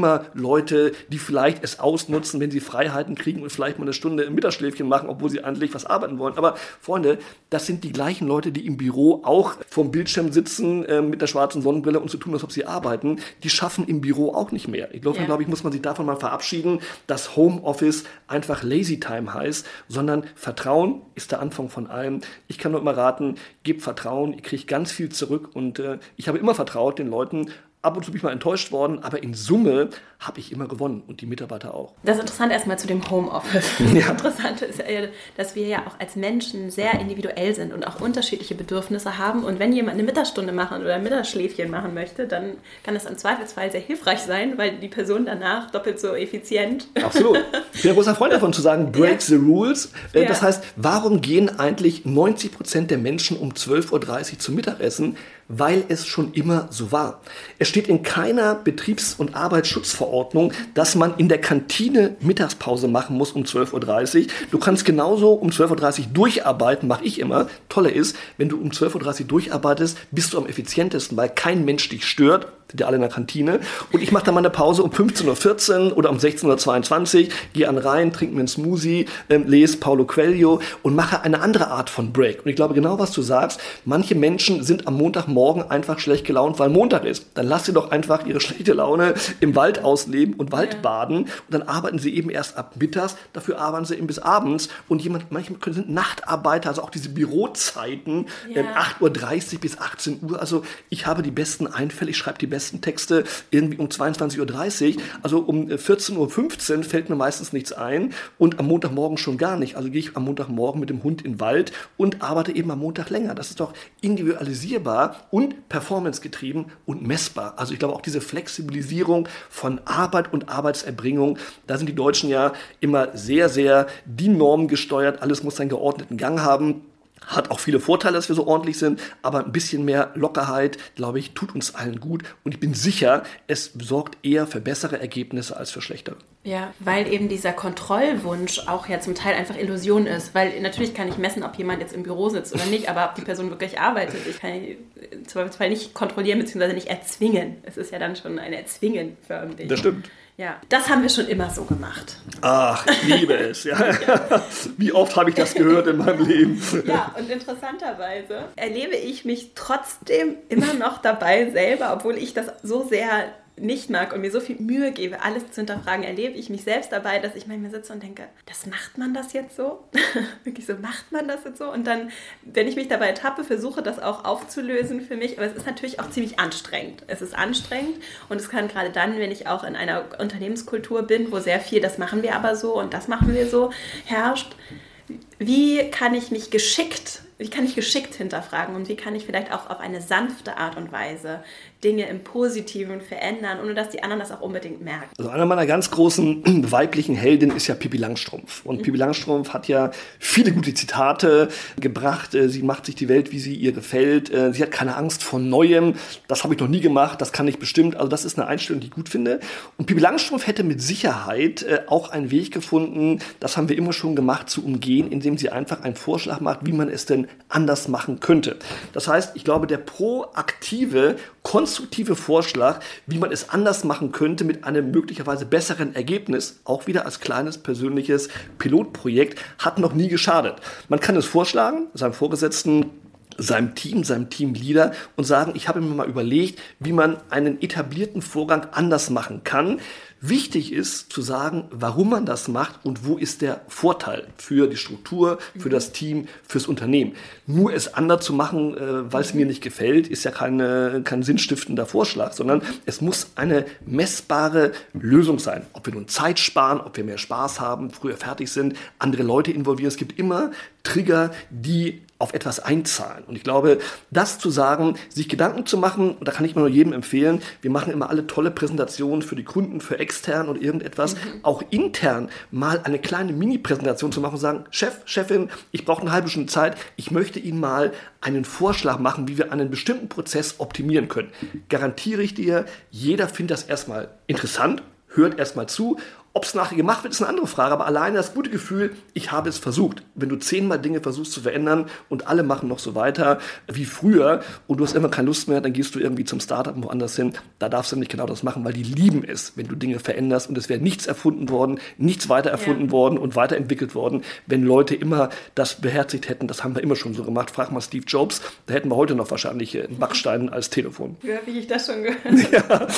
immer Leute, die vielleicht es ausnutzen, wenn sie Freiheiten kriegen und vielleicht mal eine Stunde im Mittagsschläfchen machen, obwohl sie eigentlich was arbeiten wollen. Aber Freunde, das sind die gleichen Leute, die im Büro auch vorm Bildschirm sitzen äh, mit der schwarzen Sonnenbrille und so tun, als ob sie arbeiten. Die schaffen im Büro auch nicht mehr. Ich glaube, ja. glaube ich, muss man sich davon mal verabschieden, dass Homeoffice einfach Lazy Time heißt, sondern Vertrauen ist der Anfang von allem. Ich kann nur immer raten, gebt Vertrauen, ihr kriegt ganz viel zurück und äh, ich habe immer vertraut den Leuten. Ab und zu bin ich mal enttäuscht worden, aber in Summe habe ich immer gewonnen und die Mitarbeiter auch. Das Interessante erstmal zu dem Homeoffice. Ja. Das Interessante ist ja, dass wir ja auch als Menschen sehr individuell sind und auch unterschiedliche Bedürfnisse haben. Und wenn jemand eine Mittagsstunde machen oder ein Mittagsschläfchen machen möchte, dann kann das im Zweifelsfall sehr hilfreich sein, weil die Person danach doppelt so effizient. Absolut. Ich bin ein großer Freund davon zu sagen, break ja. the rules. Das ja. heißt, warum gehen eigentlich neunzig Prozent der Menschen um zwölf Uhr dreißig zum Mittagessen? Weil es schon immer so war. Es steht in keiner Betriebs- und Arbeitsschutzverordnung, dass man in der Kantine Mittagspause machen muss um zwölf Uhr dreißig. Du kannst genauso um zwölf Uhr dreißig durcharbeiten, mache ich immer. Tolle ist, wenn du um zwölf Uhr dreißig durcharbeitest, bist du am effizientesten, weil kein Mensch dich stört. Sind ja alle in der Kantine. Und ich mache dann mal eine Pause um fünfzehn Uhr vierzehn oder um sechzehn Uhr zweiundzwanzig, gehe an rein, trinke mir einen Smoothie, ähm, lese Paulo Coelho und mache eine andere Art von Break. Und ich glaube genau, was du sagst, manche Menschen sind am Montagmorgen einfach schlecht gelaunt, weil Montag ist. Dann lass sie doch einfach ihre schlechte Laune im Wald ausleben und Waldbaden und dann arbeiten sie eben erst ab mittags, dafür arbeiten sie eben bis abends und jemand, manche sind Nachtarbeiter, also auch diese Bürozeiten, ja. ähm, acht Uhr dreißig bis achtzehn Uhr, also ich habe die besten Einfälle, ich schreibe die besten Texte irgendwie um zweiundzwanzig Uhr dreißig, also um vierzehn Uhr fünfzehn fällt mir meistens nichts ein und am Montagmorgen schon gar nicht. Also gehe ich am Montagmorgen mit dem Hund in den Wald und arbeite eben am Montag länger. Das ist doch individualisierbar und performancegetrieben und messbar. Also ich glaube auch diese Flexibilisierung von Arbeit und Arbeitserbringung, da sind die Deutschen ja immer sehr, sehr die Normen gesteuert. Alles muss seinen geordneten Gang haben. Hat auch viele Vorteile, dass wir so ordentlich sind, aber ein bisschen mehr Lockerheit, glaube ich, tut uns allen gut. Und ich bin sicher, es sorgt eher für bessere Ergebnisse als für schlechtere. Ja, weil eben dieser Kontrollwunsch auch ja zum Teil einfach Illusion ist. Weil natürlich kann ich messen, ob jemand jetzt im Büro sitzt oder nicht, aber ob die Person wirklich arbeitet. Ich kann im Zweifelsfall nicht kontrollieren bzw. nicht erzwingen. Es ist ja dann schon ein Erzwingen förmlich. Das stimmt. Ja, das haben wir schon immer so gemacht. Ach, ich liebe es. Ja. Wie oft habe ich das gehört in meinem Leben? Ja, und interessanterweise erlebe ich mich trotzdem immer noch dabei selber, obwohl ich das so sehr nicht mag und mir so viel Mühe gebe, alles zu hinterfragen, erlebe ich mich selbst dabei, dass ich manchmal sitze und denke, das macht man das jetzt so? Wirklich so, macht man das jetzt so? Und dann, wenn ich mich dabei ertappe, versuche das auch aufzulösen für mich, aber es ist natürlich auch ziemlich anstrengend. Es ist anstrengend und es kann gerade dann, wenn ich auch in einer Unternehmenskultur bin, wo sehr viel, das machen wir aber so und das machen wir so, herrscht, wie kann ich mich geschickt, wie kann ich geschickt hinterfragen und wie kann ich vielleicht auch auf eine sanfte Art und Weise Dinge im Positiven verändern, ohne dass die anderen das auch unbedingt merken. Also einer meiner ganz großen weiblichen Heldinnen ist ja Pippi Langstrumpf. Und mhm. Pippi Langstrumpf hat ja viele gute Zitate gebracht. Sie macht sich die Welt, wie sie ihr gefällt. Sie hat keine Angst vor Neuem. Das habe ich noch nie gemacht. Das kann ich bestimmt. Also das ist eine Einstellung, die ich gut finde. Und Pippi Langstrumpf hätte mit Sicherheit auch einen Weg gefunden, das haben wir immer schon gemacht, zu umgehen, indem sie einfach einen Vorschlag macht, wie man es denn anders machen könnte. Das heißt, ich glaube, der proaktive, konstruktive Vorschlag, wie man es anders machen könnte mit einem möglicherweise besseren Ergebnis, auch wieder als kleines persönliches Pilotprojekt, hat noch nie geschadet. Man kann es vorschlagen, seinem Vorgesetzten, seinem Team, seinem Teamleader und sagen, ich habe mir mal überlegt, wie man einen etablierten Vorgang anders machen kann. Wichtig ist zu sagen, warum man das macht und wo ist der Vorteil für die Struktur, für das Team, fürs Unternehmen. Nur es anders zu machen, äh, weil es mir nicht gefällt, ist ja keine, kein sinnstiftender Vorschlag, sondern es muss eine messbare Lösung sein. Ob wir nun Zeit sparen, ob wir mehr Spaß haben, früher fertig sind, andere Leute involvieren. Es gibt immer Trigger, die auf etwas einzahlen. Und ich glaube, das zu sagen, sich Gedanken zu machen, und da kann ich mir nur jedem empfehlen, wir machen immer alle tolle Präsentationen für die Kunden, für extern und irgendetwas, mhm. auch intern mal eine kleine Mini-Präsentation zu machen und sagen, Chef, Chefin, ich brauche eine halbe Stunde Zeit, ich möchte Ihnen mal einen Vorschlag machen, wie wir einen bestimmten Prozess optimieren können. Garantiere ich dir, jeder findet das erstmal interessant, hört erstmal zu. Ob es nachher gemacht wird, ist eine andere Frage, aber alleine das gute Gefühl, ich habe es versucht. Wenn du zehnmal Dinge versuchst zu verändern und alle machen noch so weiter wie früher und du hast immer keine Lust mehr, dann gehst du irgendwie zum Startup woanders hin. Da darfst du nicht genau das machen, weil die lieben es, wenn du Dinge veränderst und es wäre nichts erfunden worden, nichts weiter erfunden ja. worden und weiterentwickelt worden, wenn Leute immer das beherzigt hätten. Das haben wir immer schon so gemacht. Frag mal Steve Jobs, da hätten wir heute noch wahrscheinlich einen Backstein als Telefon. Wie habe ich das schon gehört? Ja.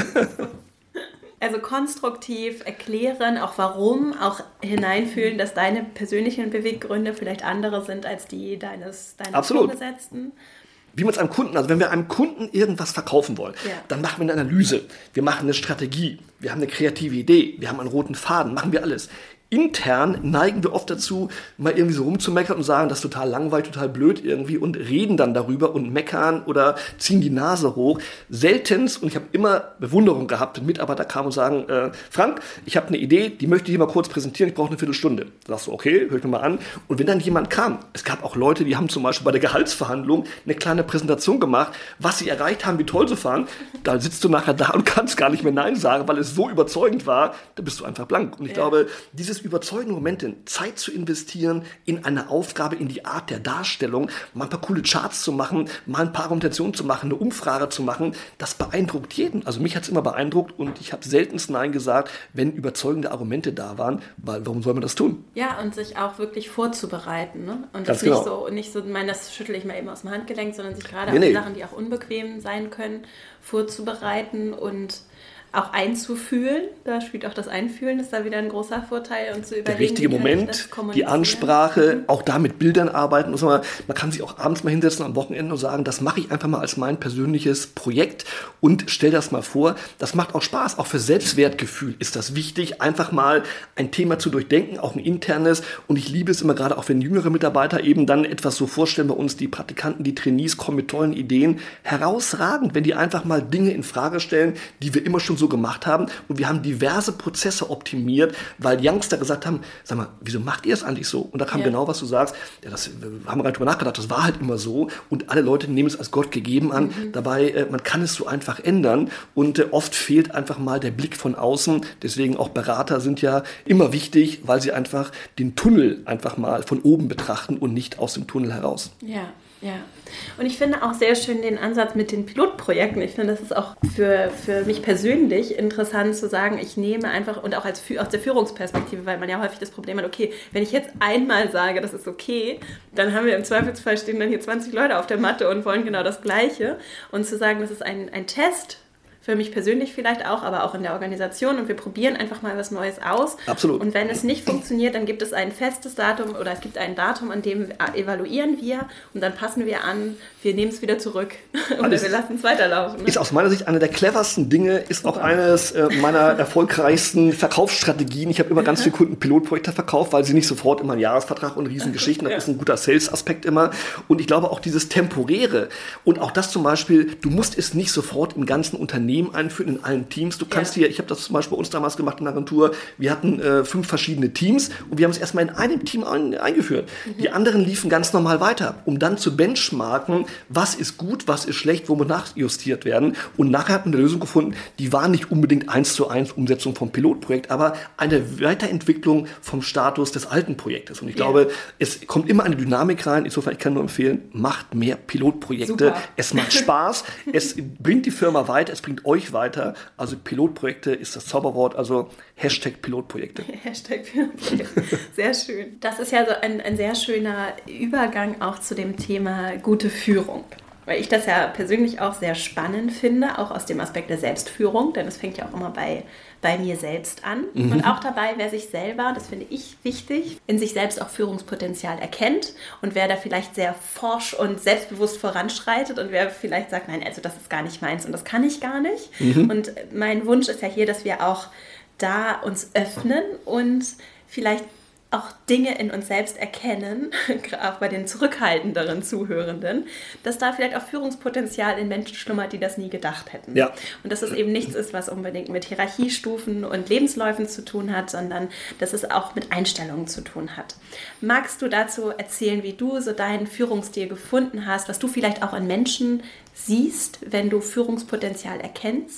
Also konstruktiv erklären, auch warum, auch hineinfühlen, dass deine persönlichen Beweggründe vielleicht andere sind als die deines, deines Vorgesetzten. Wie man es einem Kunden, also wenn wir einem Kunden irgendwas verkaufen wollen, ja. dann machen wir eine Analyse, wir machen eine Strategie, wir haben eine kreative Idee, wir haben einen roten Faden, machen wir alles. Intern neigen wir oft dazu, mal irgendwie so rumzumeckern und sagen, das ist total langweilig, total blöd irgendwie und reden dann darüber und meckern oder ziehen die Nase hoch. Seltenst, und ich habe immer Bewunderung gehabt, wenn Mitarbeiter kamen und sagen, äh, Frank, ich habe eine Idee, die möchte ich hier mal kurz präsentieren, ich brauche eine Viertelstunde. Da sagst du, okay, hör ich mir mal an. Und wenn dann jemand kam, es gab auch Leute, die haben zum Beispiel bei der Gehaltsverhandlung eine kleine Präsentation gemacht, was sie erreicht haben, wie toll sie fahren, da sitzt du nachher da und kannst gar nicht mehr Nein sagen, weil es so überzeugend war, da bist du einfach blank. Und ich ja. glaube, dieses überzeugende Momente, Zeit zu investieren in eine Aufgabe, in die Art der Darstellung, mal ein paar coole Charts zu machen, mal ein paar Argumentationen zu machen, eine Umfrage zu machen, das beeindruckt jeden. Also mich hat es immer beeindruckt und ich habe seltenst Nein gesagt, wenn überzeugende Argumente da waren, weil warum soll man das tun? Ja, und sich auch wirklich vorzubereiten. Ne? Und Ganz das nicht genau. so, nicht so, ich meine, das schüttle ich mal eben aus dem Handgelenk, sondern sich gerade nee, auf nee. Sachen, die auch unbequem sein können, vorzubereiten und auch einzufühlen, da spielt auch das Einfühlen, ist da wieder ein großer Vorteil und zu überlegen, der richtige Moment, die Ansprache, auch da mit Bildern arbeiten. Also man, man kann sich auch abends mal hinsetzen am Wochenende und sagen, das mache ich einfach mal als mein persönliches Projekt und stell das mal vor. Das macht auch Spaß, auch für Selbstwertgefühl ist das wichtig, einfach mal ein Thema zu durchdenken, auch ein internes. Und ich liebe es immer gerade, auch wenn jüngere Mitarbeiter eben dann etwas so vorstellen bei uns, die Praktikanten, die Trainees kommen mit tollen Ideen, herausragend, wenn die einfach mal Dinge in Frage stellen, die wir immer schon so gemacht haben und wir haben diverse Prozesse optimiert, weil Youngster gesagt haben, sag mal, wieso macht ihr es eigentlich so? Und da kam ja. genau, was du sagst, ja, das wir haben wir gar nicht drüber nachgedacht, das war halt immer so und alle Leute nehmen es als Gott gegeben an, mhm. dabei, äh, man kann es so einfach ändern und äh, oft fehlt einfach mal der Blick von außen, deswegen auch Berater sind ja immer wichtig, weil sie einfach den Tunnel einfach mal von oben betrachten und nicht aus dem Tunnel heraus. Ja. Ja, und ich finde auch sehr schön den Ansatz mit den Pilotprojekten. Ich finde, das ist auch für, für mich persönlich interessant zu sagen, ich nehme einfach, und auch als, aus der Führungsperspektive, weil man ja häufig das Problem hat, okay, wenn ich jetzt einmal sage, das ist okay, dann haben wir im Zweifelsfall stehen dann hier zwanzig Leute auf der Matte und wollen genau das Gleiche. Und zu sagen, das ist ein, ein Test, für mich persönlich vielleicht auch, aber auch in der Organisation und wir probieren einfach mal was Neues aus. Absolut. Und wenn es nicht funktioniert, dann gibt es ein festes Datum oder es gibt ein Datum, an dem evaluieren wir und dann passen wir an, wir nehmen es wieder zurück oder wir lassen es weiterlaufen. Ne? Ist aus meiner Sicht eine der cleversten Dinge, ist auch eines äh, meiner erfolgreichsten Verkaufsstrategien. Ich habe immer ganz viele Kunden Pilotprojekte verkauft, weil sie nicht sofort immer einen Jahresvertrag und Riesengeschichten, das ja. ist ein guter Sales-Aspekt immer. Und ich glaube auch dieses Temporäre und auch das zum Beispiel, du musst es nicht sofort im ganzen Unternehmen einführen, in allen Teams. Du kannst ja. hier, ich habe das zum Beispiel bei uns damals gemacht in der Agentur, wir hatten äh, fünf verschiedene Teams und wir haben es erstmal in einem Team ein, eingeführt. Mhm. Die anderen liefen ganz normal weiter, um dann zu benchmarken, was ist gut, was ist schlecht, wo muss nachjustiert werden. Und nachher hat man eine Lösung gefunden, die war nicht unbedingt eins zu eins Umsetzung vom Pilotprojekt, aber eine Weiterentwicklung vom Status des alten Projektes. Und ich ja. glaube, es kommt immer eine Dynamik rein. Insofern, ich kann nur empfehlen, macht mehr Pilotprojekte. Super. Es macht Spaß, es bringt die Firma weiter, es bringt euch weiter. Also Pilotprojekte ist das Zauberwort, also Hashtag Pilotprojekte. Hashtag Pilotprojekte, sehr schön. Das ist ja so ein, ein sehr schöner Übergang auch zu dem Thema gute Führung. Weil ich das ja persönlich auch sehr spannend finde, auch aus dem Aspekt der Selbstführung, denn es fängt ja auch immer bei, bei mir selbst an. Mhm. Und auch dabei, wer sich selber, das finde ich wichtig, in sich selbst auch Führungspotenzial erkennt und wer da vielleicht sehr forsch und selbstbewusst voranschreitet und wer vielleicht sagt, nein, also das ist gar nicht meins und das kann ich gar nicht. Mhm. Und mein Wunsch ist ja hier, dass wir auch da uns öffnen und vielleicht auch Dinge in uns selbst erkennen, auch bei den zurückhaltenderen Zuhörenden, dass da vielleicht auch Führungspotenzial in Menschen schlummert, die das nie gedacht hätten. Ja. Und dass es eben nichts ist, was unbedingt mit Hierarchiestufen und Lebensläufen zu tun hat, sondern dass es auch mit Einstellungen zu tun hat. Magst du dazu erzählen, wie du so deinen Führungsstil gefunden hast, was du vielleicht auch an Menschen siehst, wenn du Führungspotenzial erkennst?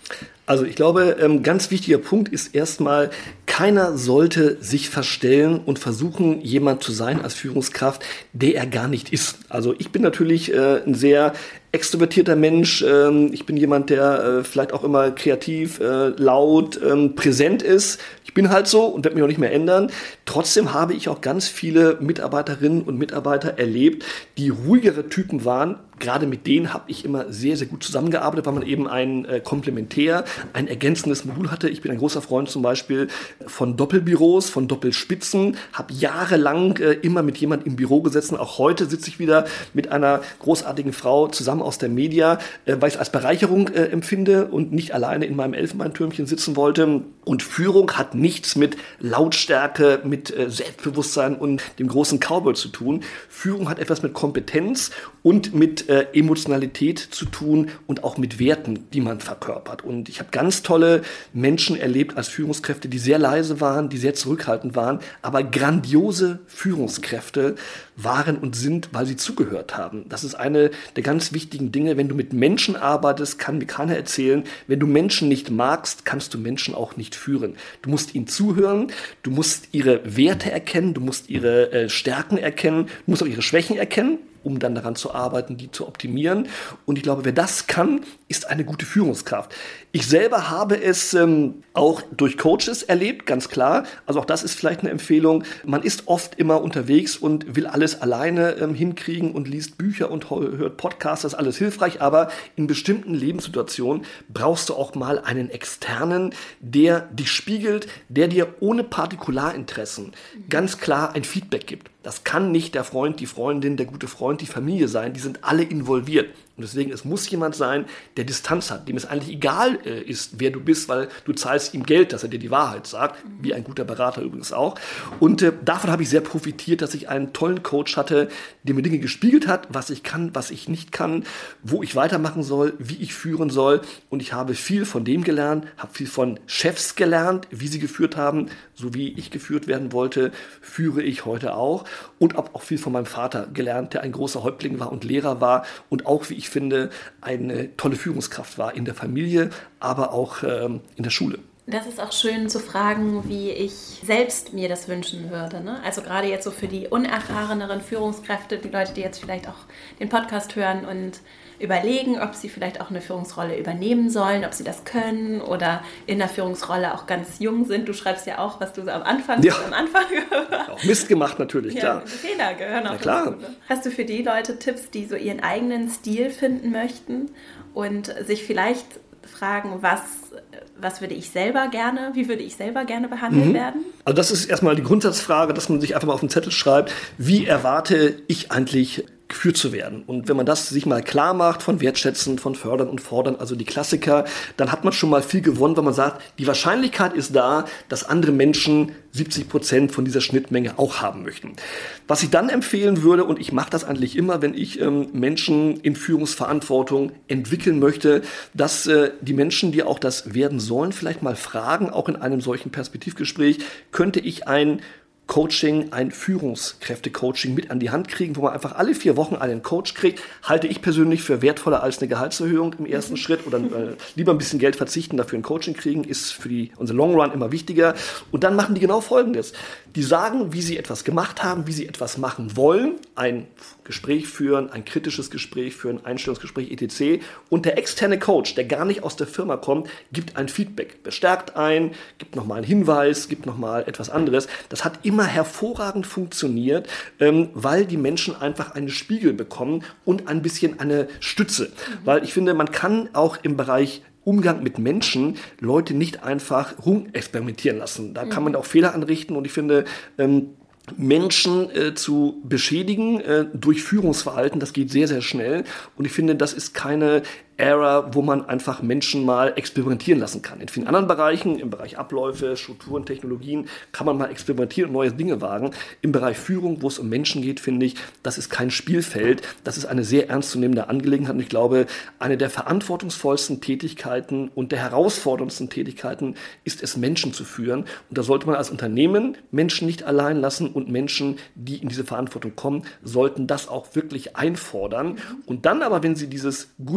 Also ich glaube, ein ganz wichtiger Punkt ist erstmal, keiner sollte sich verstellen und versuchen, jemand zu sein als Führungskraft, der er gar nicht ist. Also ich bin natürlich äh, ein sehr extrovertierter Mensch. Ähm, ich bin jemand, der äh, vielleicht auch immer kreativ, äh, laut, ähm, präsent ist. Ich bin halt so und werde mich auch nicht mehr ändern. Trotzdem habe ich auch ganz viele Mitarbeiterinnen und Mitarbeiter erlebt, die ruhigere Typen waren. Gerade mit denen habe ich immer sehr, sehr gut zusammengearbeitet, weil man eben ein äh, Komplementär, ein ergänzendes Modul hatte. Ich bin ein großer Freund zum Beispiel von Doppelbüros, von Doppelspitzen, habe jahrelang äh, immer mit jemandem im Büro gesessen. Auch heute sitze ich wieder mit einer großartigen Frau zusammen aus der Media, äh, weil ich es als Bereicherung äh, empfinde und nicht alleine in meinem Elfenbeintürmchen sitzen wollte. Und Führung hat nichts mit Lautstärke, mit äh, Selbstbewusstsein und dem großen Cowboy zu tun. Führung hat etwas mit Kompetenz und mit äh, Emotionalität zu tun und auch mit Werten, die man verkörpert. Und ich habe ganz tolle Menschen erlebt als Führungskräfte, die sehr leise waren, die sehr zurückhaltend waren, aber grandiose Führungskräfte waren und sind, weil sie zugehört haben. Das ist eine der ganz wichtigen Dinge. Wenn du mit Menschen arbeitest, kann mir keiner erzählen, wenn du Menschen nicht magst, kannst du Menschen auch nicht führen. Du musst ihnen zuhören, du musst ihre Werte erkennen, du musst ihre äh, Stärken erkennen, du musst auch ihre Schwächen erkennen, um dann daran zu arbeiten, die zu optimieren. Und ich glaube, wer das kann, ist eine gute Führungskraft. Ich selber habe es ähm, auch durch Coaches erlebt, ganz klar. Also auch das ist vielleicht eine Empfehlung. Man ist oft immer unterwegs und will alles alleine ähm, hinkriegen und liest Bücher und hört Podcasts, das ist alles hilfreich. Aber in bestimmten Lebenssituationen brauchst du auch mal einen Externen, der dich spiegelt, der dir ohne Partikularinteressen ganz klar ein Feedback gibt. Das kann nicht der Freund, die Freundin, der gute Freund, die Familie sein. Die sind alle involviert. Und deswegen, es muss jemand sein, der Distanz hat, dem es eigentlich egal äh, ist, wer du bist, weil du zahlst ihm Geld, dass er dir die Wahrheit sagt, wie ein guter Berater übrigens auch. Und äh, davon habe ich sehr profitiert, dass ich einen tollen Coach hatte, der mir Dinge gespiegelt hat, was ich kann, was ich nicht kann, wo ich weitermachen soll, wie ich führen soll. Und ich habe viel von dem gelernt, habe viel von Chefs gelernt, wie sie geführt haben, so wie ich geführt werden wollte, führe ich heute auch. Und habe auch viel von meinem Vater gelernt, der ein großer Häuptling war und Lehrer war und auch, wie ich finde, eine tolle Führungskraft war in der Familie, aber auch ähm, in der Schule. Das ist auch schön zu fragen, wie ich selbst mir das wünschen würde. Ne? Also gerade jetzt so für die unerfahreneren Führungskräfte, die Leute, die jetzt vielleicht auch den Podcast hören und überlegen, ob sie vielleicht auch eine Führungsrolle übernehmen sollen, ob sie das können oder in der Führungsrolle auch ganz jung sind. Du schreibst ja auch, was du so am Anfang ja. am Anfang auch Mist gemacht natürlich, ja, klar. Fehler gehören auch ja, klar. dazu. Ne? Hast du für die Leute Tipps, die so ihren eigenen Stil finden möchten und sich vielleicht fragen, was, was würde ich selber gerne, wie würde ich selber gerne behandelt mhm. werden? Also das ist erstmal die Grundsatzfrage, dass man sich einfach mal auf den Zettel schreibt, wie erwarte ich eigentlich geführt zu werden. Und wenn man das sich mal klar macht, von Wertschätzen, von Fördern und Fordern, also die Klassiker, dann hat man schon mal viel gewonnen, wenn man sagt, die Wahrscheinlichkeit ist da, dass andere Menschen siebzig Prozent von dieser Schnittmenge auch haben möchten. Was ich dann empfehlen würde, und ich mache das eigentlich immer, wenn ich ähm, Menschen in Führungsverantwortung entwickeln möchte, dass äh, die Menschen, die auch das werden sollen, vielleicht mal fragen, auch in einem solchen Perspektivgespräch, könnte ich ein Coaching, ein Führungskräfte-Coaching mit an die Hand kriegen, wo man einfach alle vier Wochen einen Coach kriegt, halte ich persönlich für wertvoller als eine Gehaltserhöhung im ersten mhm. Schritt oder äh, lieber ein bisschen Geld verzichten, dafür ein Coaching kriegen, ist für die, unser Long Run immer wichtiger. Und dann machen die genau Folgendes. Die sagen, wie sie etwas gemacht haben, wie sie etwas machen wollen, ein Gespräch führen, ein kritisches Gespräch führen, Einstellungsgespräch et cetera. Und der externe Coach, der gar nicht aus der Firma kommt, gibt ein Feedback, bestärkt ein, gibt nochmal einen Hinweis, gibt nochmal etwas anderes. Das hat immer hervorragend funktioniert, ähm, weil die Menschen einfach einen Spiegel bekommen und ein bisschen eine Stütze. Mhm. Weil ich finde, man kann auch im Bereich Umgang mit Menschen Leute nicht einfach rumexperimentieren lassen. Da mhm. kann man auch Fehler anrichten und ich finde, ähm, Menschen äh, zu beschädigen äh, durch Führungsverhalten, das geht sehr, sehr schnell. Und ich finde, das ist keine Ära, wo man einfach Menschen mal experimentieren lassen kann. In vielen anderen Bereichen, im Bereich Abläufe, Strukturen, Technologien, kann man mal experimentieren und neue Dinge wagen. Im Bereich Führung, wo es um Menschen geht, finde ich, das ist kein Spielfeld. Das ist eine sehr ernstzunehmende Angelegenheit. Und ich glaube, eine der verantwortungsvollsten Tätigkeiten und der herausforderndsten Tätigkeiten ist es, Menschen zu führen. Und da sollte man als Unternehmen Menschen nicht allein lassen und Menschen, die in diese Verantwortung kommen, sollten das auch wirklich einfordern. Und dann aber, wenn sie dieses Goodie auch bekommen,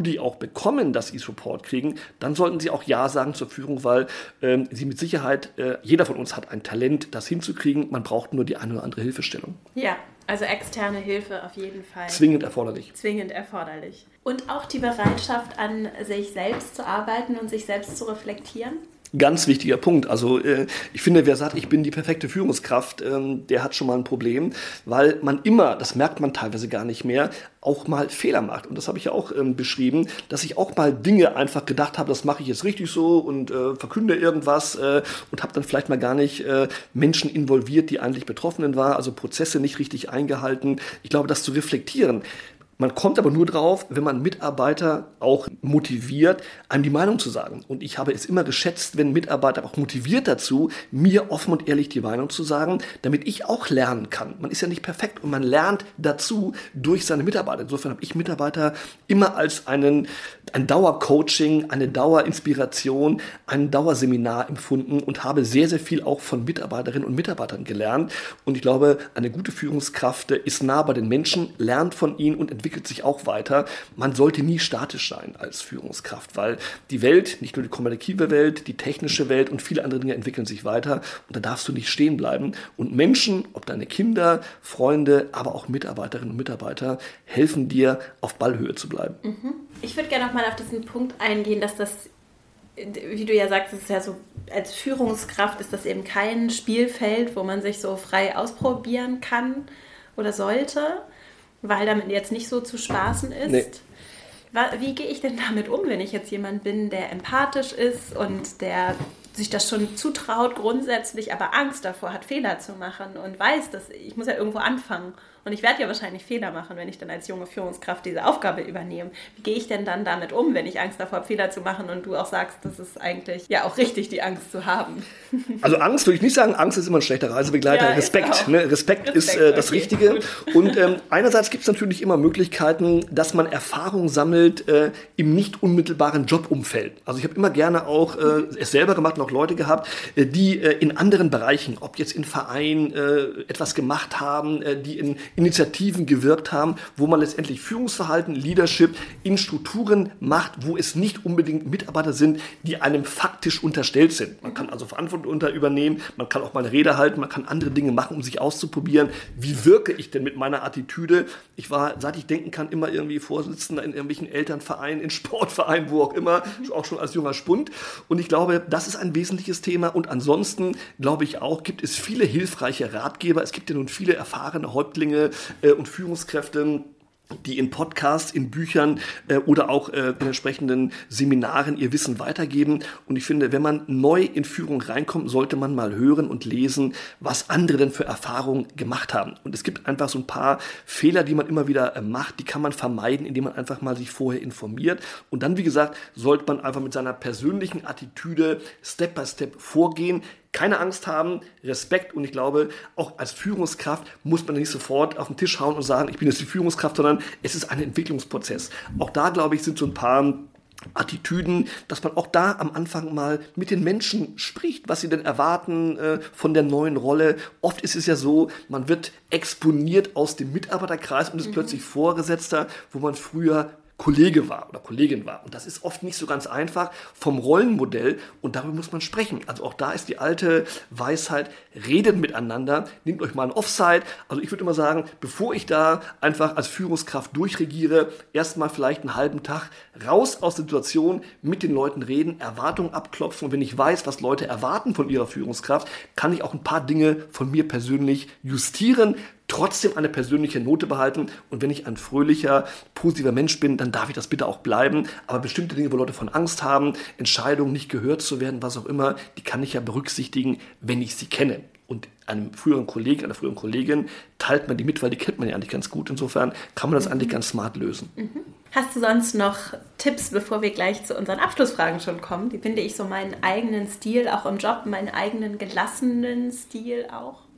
bekommen, dass sie Support kriegen, dann sollten sie auch Ja sagen zur Führung, weil ähm, sie mit Sicherheit, äh, jeder von uns hat ein Talent, das hinzukriegen. Man braucht nur die eine oder andere Hilfestellung. Ja, also externe Hilfe auf jeden Fall. Zwingend erforderlich. Zwingend erforderlich. Und auch die Bereitschaft, an sich selbst zu arbeiten und sich selbst zu reflektieren? Ganz wichtiger Punkt. Also äh, ich finde, wer sagt, ich bin die perfekte Führungskraft, ähm, der hat schon mal ein Problem, weil man immer, das merkt man teilweise gar nicht mehr, auch mal Fehler macht. Und das habe ich ja auch ähm, beschrieben, dass ich auch mal Dinge einfach gedacht habe, das mache ich jetzt richtig so und äh, verkünde irgendwas äh, und habe dann vielleicht mal gar nicht äh, Menschen involviert, die eigentlich Betroffenen waren, also Prozesse nicht richtig eingehalten. Ich glaube, das zu reflektieren. Man kommt aber nur drauf, wenn man Mitarbeiter auch motiviert, einem die Meinung zu sagen. Und ich habe es immer geschätzt, wenn Mitarbeiter auch motiviert dazu, mir offen und ehrlich die Meinung zu sagen, damit ich auch lernen kann. Man ist ja nicht perfekt und man lernt dazu durch seine Mitarbeiter. Insofern habe ich Mitarbeiter immer als einen, ein Dauercoaching, eine Dauerinspiration, ein Dauerseminar empfunden und habe sehr, sehr viel auch von Mitarbeiterinnen und Mitarbeitern gelernt. Und ich glaube, eine gute Führungskraft ist nah bei den Menschen, lernt von ihnen und entwickelt sich auch weiter. Man sollte nie statisch sein als Führungskraft, weil die Welt, nicht nur die kommunikative Welt, die technische Welt und viele andere Dinge entwickeln sich weiter und da darfst du nicht stehen bleiben. Und Menschen, ob deine Kinder, Freunde, aber auch Mitarbeiterinnen und Mitarbeiter, helfen dir, auf Ballhöhe zu bleiben. Ich würde gerne noch mal auf diesen Punkt eingehen, dass das, wie du ja sagst, es ist ja so, als Führungskraft ist das eben kein Spielfeld, wo man sich so frei ausprobieren kann oder sollte, weil damit jetzt nicht so zu spaßen ist. Nee. Wie gehe ich denn damit um, wenn ich jetzt jemand bin, der empathisch ist und der sich das schon zutraut grundsätzlich, aber Angst davor hat, Fehler zu machen und weiß, dass ich muss ja irgendwo anfangen. Und ich werde ja wahrscheinlich Fehler machen, wenn ich dann als junge Führungskraft diese Aufgabe übernehme. Wie gehe ich denn dann damit um, wenn ich Angst davor habe, Fehler zu machen und du auch sagst, das ist eigentlich ja auch richtig, die Angst zu haben? Also Angst würde ich nicht sagen, Angst ist immer ein schlechter Reisebegleiter. Ja, Respekt, ne? Respekt, Respekt ist äh, das okay, Richtige. Gut. Und ähm, einerseits gibt es natürlich immer Möglichkeiten, dass man Erfahrung sammelt äh, im nicht unmittelbaren Jobumfeld. Also ich habe immer gerne auch äh, es selber gemacht und auch Leute gehabt, äh, die äh, in anderen Bereichen, ob jetzt in Vereinen äh, etwas gemacht haben, äh, die in Initiativen gewirkt haben, wo man letztendlich Führungsverhalten, Leadership in Strukturen macht, wo es nicht unbedingt Mitarbeiter sind, die einem faktisch unterstellt sind. Man kann also Verantwortung unter übernehmen, man kann auch mal eine Rede halten, man kann andere Dinge machen, um sich auszuprobieren. Wie wirke ich denn mit meiner Attitüde? Ich war, seit ich denken kann, immer irgendwie Vorsitzender in irgendwelchen Elternvereinen, in Sportvereinen, wo auch immer, auch schon als junger Spund. Und ich glaube, das ist ein wesentliches Thema. Und ansonsten, glaube ich auch, gibt es viele hilfreiche Ratgeber. Es gibt ja nun viele erfahrene Häuptlinge äh, und Führungskräfte, die in Podcasts, in Büchern äh, oder auch äh, in entsprechenden Seminaren ihr Wissen weitergeben. Und ich finde, wenn man neu in Führung reinkommt, sollte man mal hören und lesen, was andere denn für Erfahrungen gemacht haben. Und es gibt einfach so ein paar Fehler, die man immer wieder äh, macht, die kann man vermeiden, indem man einfach mal sich vorher informiert. Und dann, wie gesagt, sollte man einfach mit seiner persönlichen Attitüde Step by Step vorgehen. Keine Angst haben, Respekt, und ich glaube, auch als Führungskraft muss man nicht sofort auf den Tisch hauen und sagen, ich bin jetzt die Führungskraft, sondern es ist ein Entwicklungsprozess. Auch da, glaube ich, sind so ein paar Attitüden, dass man auch da am Anfang mal mit den Menschen spricht, was sie denn erwarten äh, von der neuen Rolle. Oft ist es ja so, man wird exponiert aus dem Mitarbeiterkreis und ist mhm. plötzlich Vorgesetzter, wo man früher Kollege war oder Kollegin war. Und das ist oft nicht so ganz einfach vom Rollenmodell, und darüber muss man sprechen. Also auch da ist die alte Weisheit, redet miteinander, nehmt euch mal ein Offside. Also ich würde immer sagen, bevor ich da einfach als Führungskraft durchregiere, erstmal vielleicht einen halben Tag raus aus der Situation, mit den Leuten reden, Erwartungen abklopfen, und wenn ich weiß, was Leute erwarten von ihrer Führungskraft, kann ich auch ein paar Dinge von mir persönlich justieren, trotzdem eine persönliche Note behalten, und wenn ich ein fröhlicher, positiver Mensch bin, dann darf ich das bitte auch bleiben, aber bestimmte Dinge, wo Leute von Angst haben, Entscheidungen nicht gehört zu werden, was auch immer, die kann ich ja berücksichtigen, wenn ich sie kenne. Und einem früheren Kollegen, einer früheren Kollegin teilt man die mit, weil die kennt man ja eigentlich ganz gut. Insofern kann man das mhm. eigentlich ganz smart lösen. Mhm. Hast du sonst noch Tipps, bevor wir gleich zu unseren Abschlussfragen schon kommen? Wie finde ich so meinen eigenen Stil, auch im Job, meinen eigenen gelassenen Stil auch?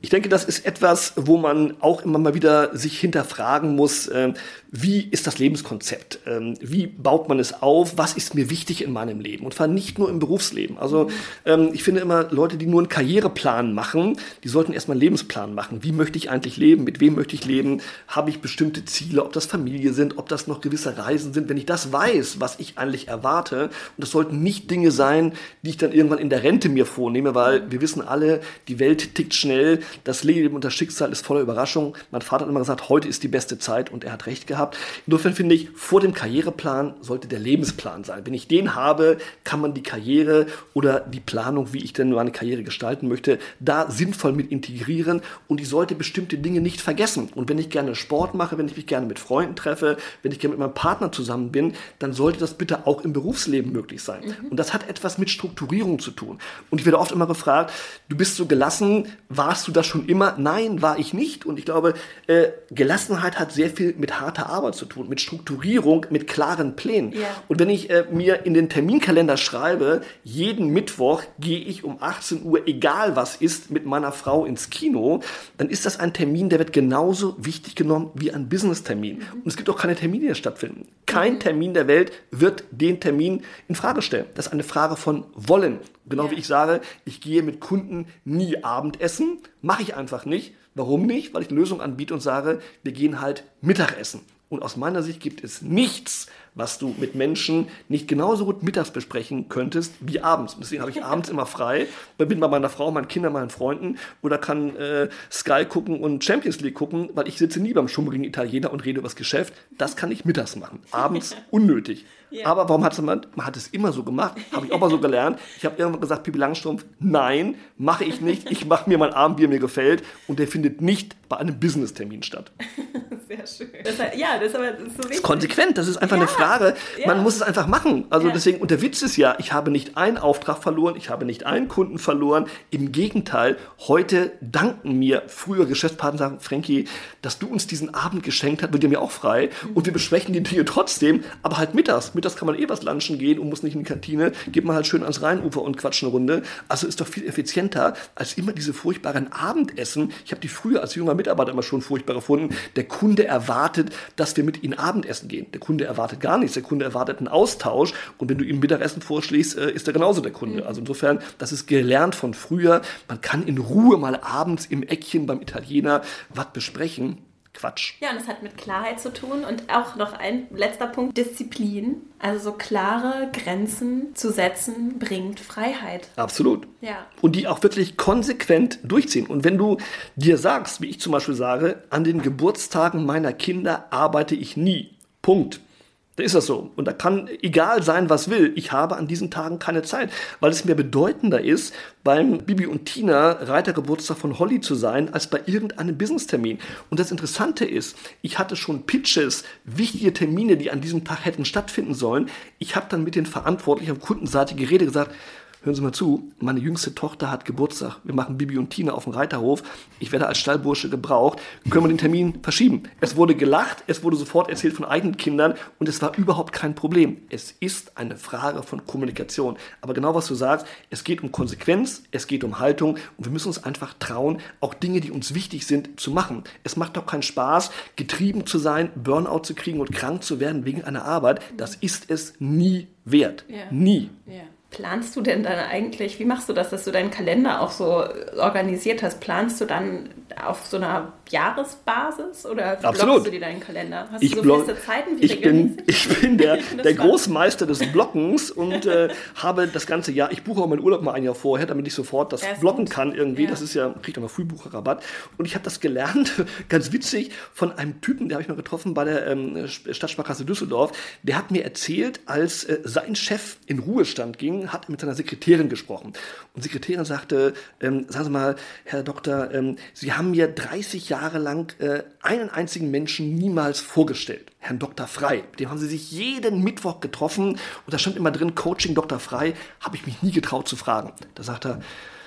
Ich denke, das ist etwas, wo man auch immer mal wieder sich hinterfragen muss, äh, wie ist das Lebenskonzept? Ähm, wie baut man es auf? Was ist mir wichtig in meinem Leben? Und zwar nicht nur im Berufsleben. Also ähm, ich finde immer, Leute, die nur einen Karriereplan machen, die sollten erstmal einen Lebensplan machen. Wie möchte ich eigentlich leben? Mit wem möchte ich leben? Habe ich bestimmte Ziele? Ob das Familie sind? Ob das noch gewisse Reisen sind? Wenn ich das weiß, was ich eigentlich erwarte, und das sollten nicht Dinge sein, die ich dann irgendwann in der Rente mir vornehme, weil wir wissen alle, die Welt tickt schnell. Das Leben und das Schicksal ist voller Überraschung. Mein Vater hat immer gesagt, heute ist die beste Zeit und er hat recht gehabt. Insofern finde ich, vor dem Karriereplan sollte der Lebensplan sein. Wenn ich den habe, kann man die Karriere oder die Planung, wie ich denn meine Karriere gestalten möchte, da sinnvoll mit integrieren und ich sollte bestimmte Dinge nicht vergessen. Und wenn ich gerne Sport mache, wenn ich mich gerne mit Freunden treffe, wenn ich gerne mit meinem Partner zusammen bin, dann sollte das bitte auch im Berufsleben möglich sein. Mhm. Und das hat etwas mit Strukturierung zu tun. Und ich werde oft immer gefragt, du bist so gelassen, warst du das schon immer? Nein, war ich nicht. Und ich glaube, äh, Gelassenheit hat sehr viel mit harter Arbeit zu tun, mit Strukturierung, mit klaren Plänen. Ja. Und wenn ich äh, mir in den Terminkalender schreibe, jeden Mittwoch gehe ich um achtzehn Uhr, egal was ist, mit meiner Frau ins Kino, dann ist das ein Termin, der wird genauso wichtig genommen wie ein Business-Termin. Mhm. Und es gibt auch keine Termine, die stattfinden. Kein mhm. Termin der Welt wird den Termin in Frage stellen. Das ist eine Frage von Wollen. Genau ja. wie ich sage, ich gehe mit Kunden nie Abendessen, mache ich einfach nicht. Warum nicht? Weil ich eine Lösung anbiete und sage, wir gehen halt Mittagessen. Und aus meiner Sicht gibt es nichts, was du mit Menschen nicht genauso gut mittags besprechen könntest wie abends. Und deswegen habe ich abends immer frei, bin bei meiner Frau, meinen Kindern, meinen Freunden oder kann äh, Sky gucken und Champions League gucken, weil ich sitze nie beim schummrigen Italiener und rede über das Geschäft. Das kann ich mittags machen. Abends unnötig. Ja. Aber warum hat es man, man hat es immer so gemacht, habe ich auch mal so gelernt. Ich habe irgendwann gesagt, Pippi Langstrumpf, nein, mache ich nicht. Ich mache mir mein Abend, wie er mir gefällt und der findet nicht bei einem Business-Termin statt. Sehr schön. Das, ja, das ist aber so wichtig. Das ist konsequent, das ist einfach ja. eine Frage. Man ja. muss es einfach machen. Also ja. deswegen, und der Witz ist ja, ich habe nicht einen Auftrag verloren, ich habe nicht einen Kunden verloren. Im Gegenteil, heute danken mir frühere Geschäftspartner, sagen, Frankie, dass du uns diesen Abend geschenkt hast, wird dir mir auch frei. Und wir besprechen die Dinge trotzdem, aber halt mittags. Mittags kann man eh was lunchen gehen und muss nicht in die Kantine. Geht man halt schön ans Rheinufer und quatscht eine Runde. Also ist doch viel effizienter als immer diese furchtbaren Abendessen. Ich habe die früher als junger Mitarbeiter immer schon furchtbar gefunden. Der Kunde erwartet, dass wir mit ihm Abendessen gehen. Der Kunde erwartet gar nichts. Der Kunde erwartet einen Austausch. Und wenn du ihm Mittagessen vorschlägst, ist er genauso der Kunde. Also insofern, das ist gelernt von früher. Man kann in Ruhe mal abends im Eckchen beim Italiener was besprechen. Quatsch. Ja, und das hat mit Klarheit zu tun und auch noch ein letzter Punkt, Disziplin. Also so klare Grenzen zu setzen, bringt Freiheit. Absolut. Ja. Und die auch wirklich konsequent durchziehen. Und wenn du dir sagst, wie ich zum Beispiel sage, an den Geburtstagen meiner Kinder arbeite ich nie. Punkt. Da ist das so. Und da kann egal sein, was will. Ich habe an diesen Tagen keine Zeit, weil es mir bedeutender ist, beim Bibi und Tina Reitergeburtstag von Holly zu sein, als bei irgendeinem Business-Termin. Und das Interessante ist, ich hatte schon Pitches, wichtige Termine, die an diesem Tag hätten stattfinden sollen. Ich habe dann mit den Verantwortlichen auf Kundenseite geredet, gesagt, hören Sie mal zu, meine jüngste Tochter hat Geburtstag. Wir machen Bibi und Tina auf dem Reiterhof. Ich werde als Stallbursche gebraucht. Können wir den Termin verschieben? Es wurde gelacht, es wurde sofort erzählt von eigenen Kindern und es war überhaupt kein Problem. Es ist eine Frage von Kommunikation. Aber genau was du sagst, es geht um Konsequenz, es geht um Haltung und wir müssen uns einfach trauen, auch Dinge, die uns wichtig sind, zu machen. Es macht doch keinen Spaß, getrieben zu sein, Burnout zu kriegen und krank zu werden wegen einer Arbeit. Das ist es nie wert. Ja. Nie. Ja. Planst du denn dann eigentlich, wie machst du das, dass du deinen Kalender auch so organisiert hast? Planst du dann auf so einer Jahresbasis oder blockst Absolut. du dir deinen Kalender? Hast ich du so block, feste Zeiten wie ich regelmäßig? Bin, ich bin der, der Großmeister des Blockens und äh, habe das ganze Jahr, ich buche auch meinen Urlaub mal ein Jahr vorher, damit ich sofort das blocken gut. kann irgendwie. Ja. Das ist ja, kriegt auch mal Frühbucherrabatt. Und ich habe das gelernt, ganz witzig, von einem Typen, der habe ich mal getroffen bei der ähm, Stadtsparkasse Düsseldorf. Der hat mir erzählt, als äh, sein Chef in Ruhestand ging, hat mit seiner Sekretärin gesprochen. Und die Sekretärin sagte, ähm, sagen Sie mal, Herr Doktor, ähm, Sie haben mir dreißig Jahre lang äh, einen einzigen Menschen niemals vorgestellt. Herrn Doktor Frei. Mit dem haben Sie sich jeden Mittwoch getroffen und da stand immer drin, Coaching Doktor Frei, habe ich mich nie getraut zu fragen. Da sagt er,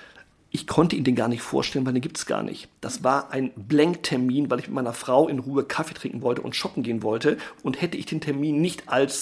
ich konnte ihn den gar nicht vorstellen, weil den gibt es gar nicht. Das war ein Blank-Termin, weil ich mit meiner Frau in Ruhe Kaffee trinken wollte und shoppen gehen wollte. Und hätte ich den Termin nicht als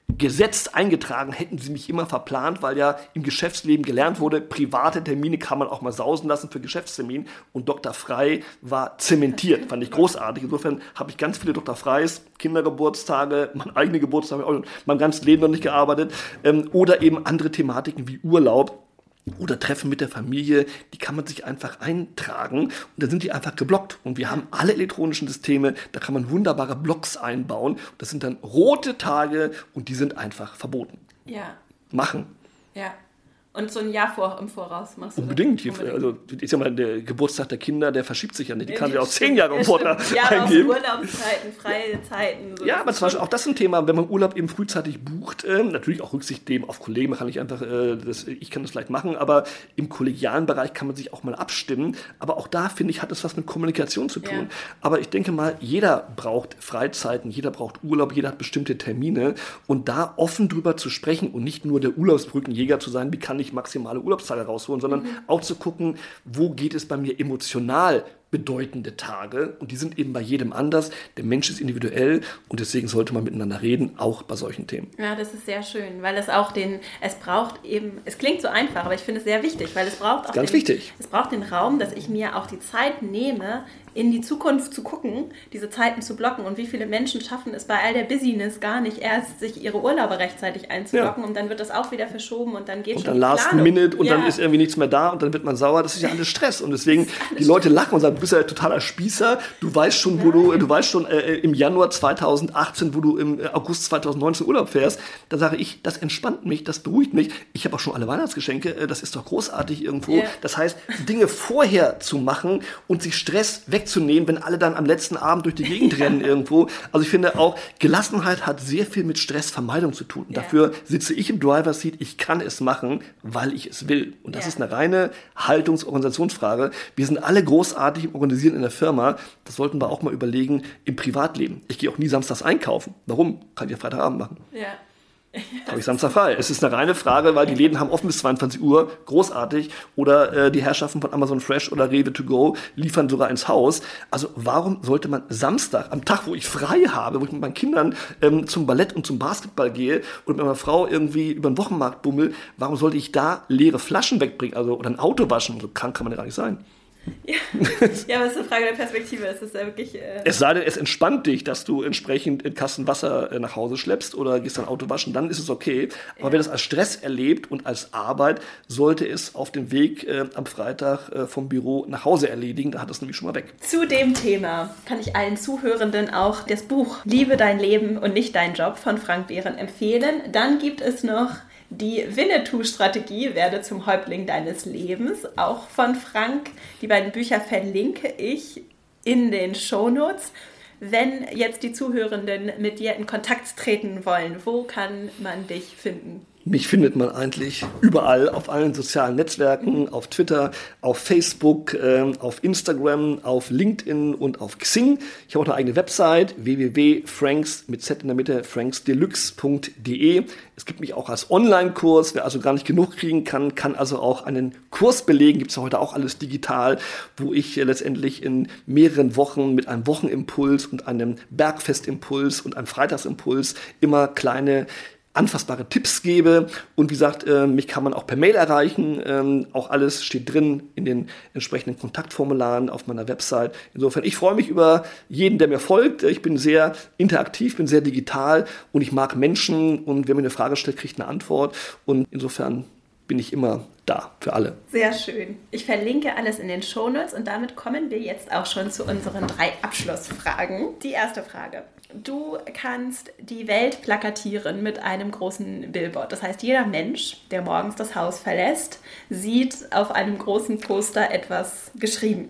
Gesetz eingetragen, hätten sie mich immer verplant, weil ja im Geschäftsleben gelernt wurde, private Termine kann man auch mal sausen lassen für Geschäftstermin. Und Doktor Frei war zementiert, fand ich großartig. Insofern habe ich ganz viele Doktor Freis, Kindergeburtstage, mein eigener Geburtstag, habe ich auch mein ganzes Leben noch nicht gearbeitet. Ähm, oder eben andere Thematiken wie Urlaub. Oder Treffen mit der Familie, die kann man sich einfach eintragen und dann sind die einfach geblockt. Und wir haben alle elektronischen Systeme, da kann man wunderbare Blocks einbauen. Das sind dann rote Tage und die sind einfach verboten. Ja. Machen. Ja. Und so ein Jahr vor, im Voraus machst du Unbedingt. das? Unbedingt. Also, ich sag mal, der Geburtstag der Kinder, der verschiebt sich ja nicht. Die kann ja auch zehn Jahre im Voraus ja, eingeben. Ja, Urlaubszeiten, freie Zeiten. So ja, aber zum Beispiel auch das ist ein Thema, wenn man Urlaub eben frühzeitig bucht, äh, natürlich auch Rücksicht nehmen auf Kollegen, man kann nicht einfach, äh, das, ich kann das vielleicht machen, aber im kollegialen Bereich kann man sich auch mal abstimmen. Aber auch da, finde ich, hat es was mit Kommunikation zu tun. Ja. Aber ich denke mal, jeder braucht Freizeiten, jeder braucht Urlaub, jeder hat bestimmte Termine. Und da offen drüber zu sprechen und nicht nur der Urlaubsbrückenjäger zu sein, wie kann ich maximale Urlaubstage rausholen, sondern mhm. auch zu gucken, wo geht es bei mir emotional bedeutende Tage und die sind eben bei jedem anders. Der Mensch ist individuell und deswegen sollte man miteinander reden, auch bei solchen Themen. Ja, das ist sehr schön, weil es auch den, es braucht eben, es klingt so einfach, aber ich finde es sehr wichtig, weil es braucht auch ganz den, wichtig. Es braucht den Raum, dass ich mir auch die Zeit nehme, in die Zukunft zu gucken, diese Zeiten zu blocken und wie viele Menschen schaffen es bei all der Busyness gar nicht erst, sich ihre Urlaube rechtzeitig einzublocken ja. und dann wird das auch wieder verschoben und dann geht und schon dann last Planung. minute und ja. dann ist irgendwie nichts mehr da und dann wird man sauer. Das ist ja alles Stress und deswegen die Leute lachen und sagen, du bist ja ein totaler Spießer. Du weißt schon, wo du, du weißt schon äh, im Januar zweitausendachtzehn, wo du im August zweitausendneunzehn Urlaub fährst. Da sage ich, das entspannt mich, das beruhigt mich. Ich habe auch schon alle Weihnachtsgeschenke. Äh, das ist doch großartig irgendwo. Yeah. Das heißt, Dinge vorher zu machen und sich Stress wegzunehmen, wenn alle dann am letzten Abend durch die Gegend rennen irgendwo. Also ich finde auch, Gelassenheit hat sehr viel mit Stressvermeidung zu tun. Und yeah. dafür sitze ich im Driver's Seat. Ich kann es machen, weil ich es will. Und das yeah. ist eine reine Haltungs-Organisationsfrage. Wir sind alle großartig im Organisieren in der Firma. Das sollten wir auch mal überlegen im Privatleben. Ich gehe auch nie samstags einkaufen. Warum? Kann ich ja Freitagabend machen. Ja. Habe ich Samstag frei. Es ist eine reine Frage, weil die Läden haben offen bis zweiundzwanzig Uhr, großartig. Oder äh, die Herrschaften von Amazon Fresh oder Rewe to go liefern sogar ins Haus. Also warum sollte man Samstag, am Tag, wo ich frei habe, wo ich mit meinen Kindern ähm, zum Ballett und zum Basketball gehe und mit meiner Frau irgendwie über den Wochenmarkt bummel, warum sollte ich da leere Flaschen wegbringen? Also, oder ein Auto waschen? So krank kann man ja gar nicht sein. Ja. ja, aber es ist eine Frage der Perspektive. Es ist ja wirklich. Äh es sei denn, es entspannt dich, dass du entsprechend in Kasten Wasser äh, nach Hause schleppst oder gehst dein Auto waschen, dann ist es okay. Aber ja. wer das als Stress erlebt und als Arbeit, sollte es auf dem Weg äh, am Freitag äh, vom Büro nach Hause erledigen. Da hat es nämlich schon mal weg. Zu dem Thema kann ich allen Zuhörenden auch das Buch Liebe dein Leben und nicht dein Job von Frank Behrend empfehlen. Dann gibt es noch die Winnetou-Strategie, werde zum Häuptling deines Lebens, auch von Frank. Die beiden Bücher verlinke ich in den Shownotes. Wenn jetzt die Zuhörenden mit dir in Kontakt treten wollen, wo kann man dich finden? Mich findet man eigentlich überall, auf allen sozialen Netzwerken, auf Twitter, auf Facebook, äh, auf Instagram, auf LinkedIn und auf Xing. Ich habe auch eine eigene Website, w w w punkt franks mit Z in der Mitte, franksdeluxe punkt de. Es gibt mich auch als Online-Kurs, wer also gar nicht genug kriegen kann, kann also auch einen Kurs belegen. Gibt es ja heute auch alles digital, wo ich äh, letztendlich in mehreren Wochen mit einem Wochenimpuls und einem Bergfestimpuls und einem Freitagsimpuls immer kleine anfassbare Tipps gebe und wie gesagt, äh, mich kann man auch per Mail erreichen, ähm, auch alles steht drin in den entsprechenden Kontaktformularen auf meiner Website. Insofern, ich freue mich über jeden, der mir folgt. Ich bin sehr interaktiv, bin sehr digital und ich mag Menschen und wer mir eine Frage stellt, kriegt eine Antwort und insofern bin ich immer da für alle. Sehr schön. Ich verlinke alles in den Shownotes und damit kommen wir jetzt auch schon zu unseren drei Abschlussfragen. Die erste Frage. Du kannst die Welt plakatieren mit einem großen Billboard. Das heißt, jeder Mensch, der morgens das Haus verlässt, sieht auf einem großen Poster etwas geschrieben.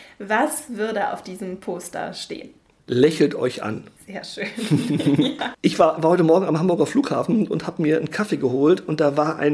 Was würde auf diesem Poster stehen? Lächelt euch an. Sehr schön. Ja. Ich war, war heute Morgen am Hamburger Flughafen und habe mir einen Kaffee geholt und da war ein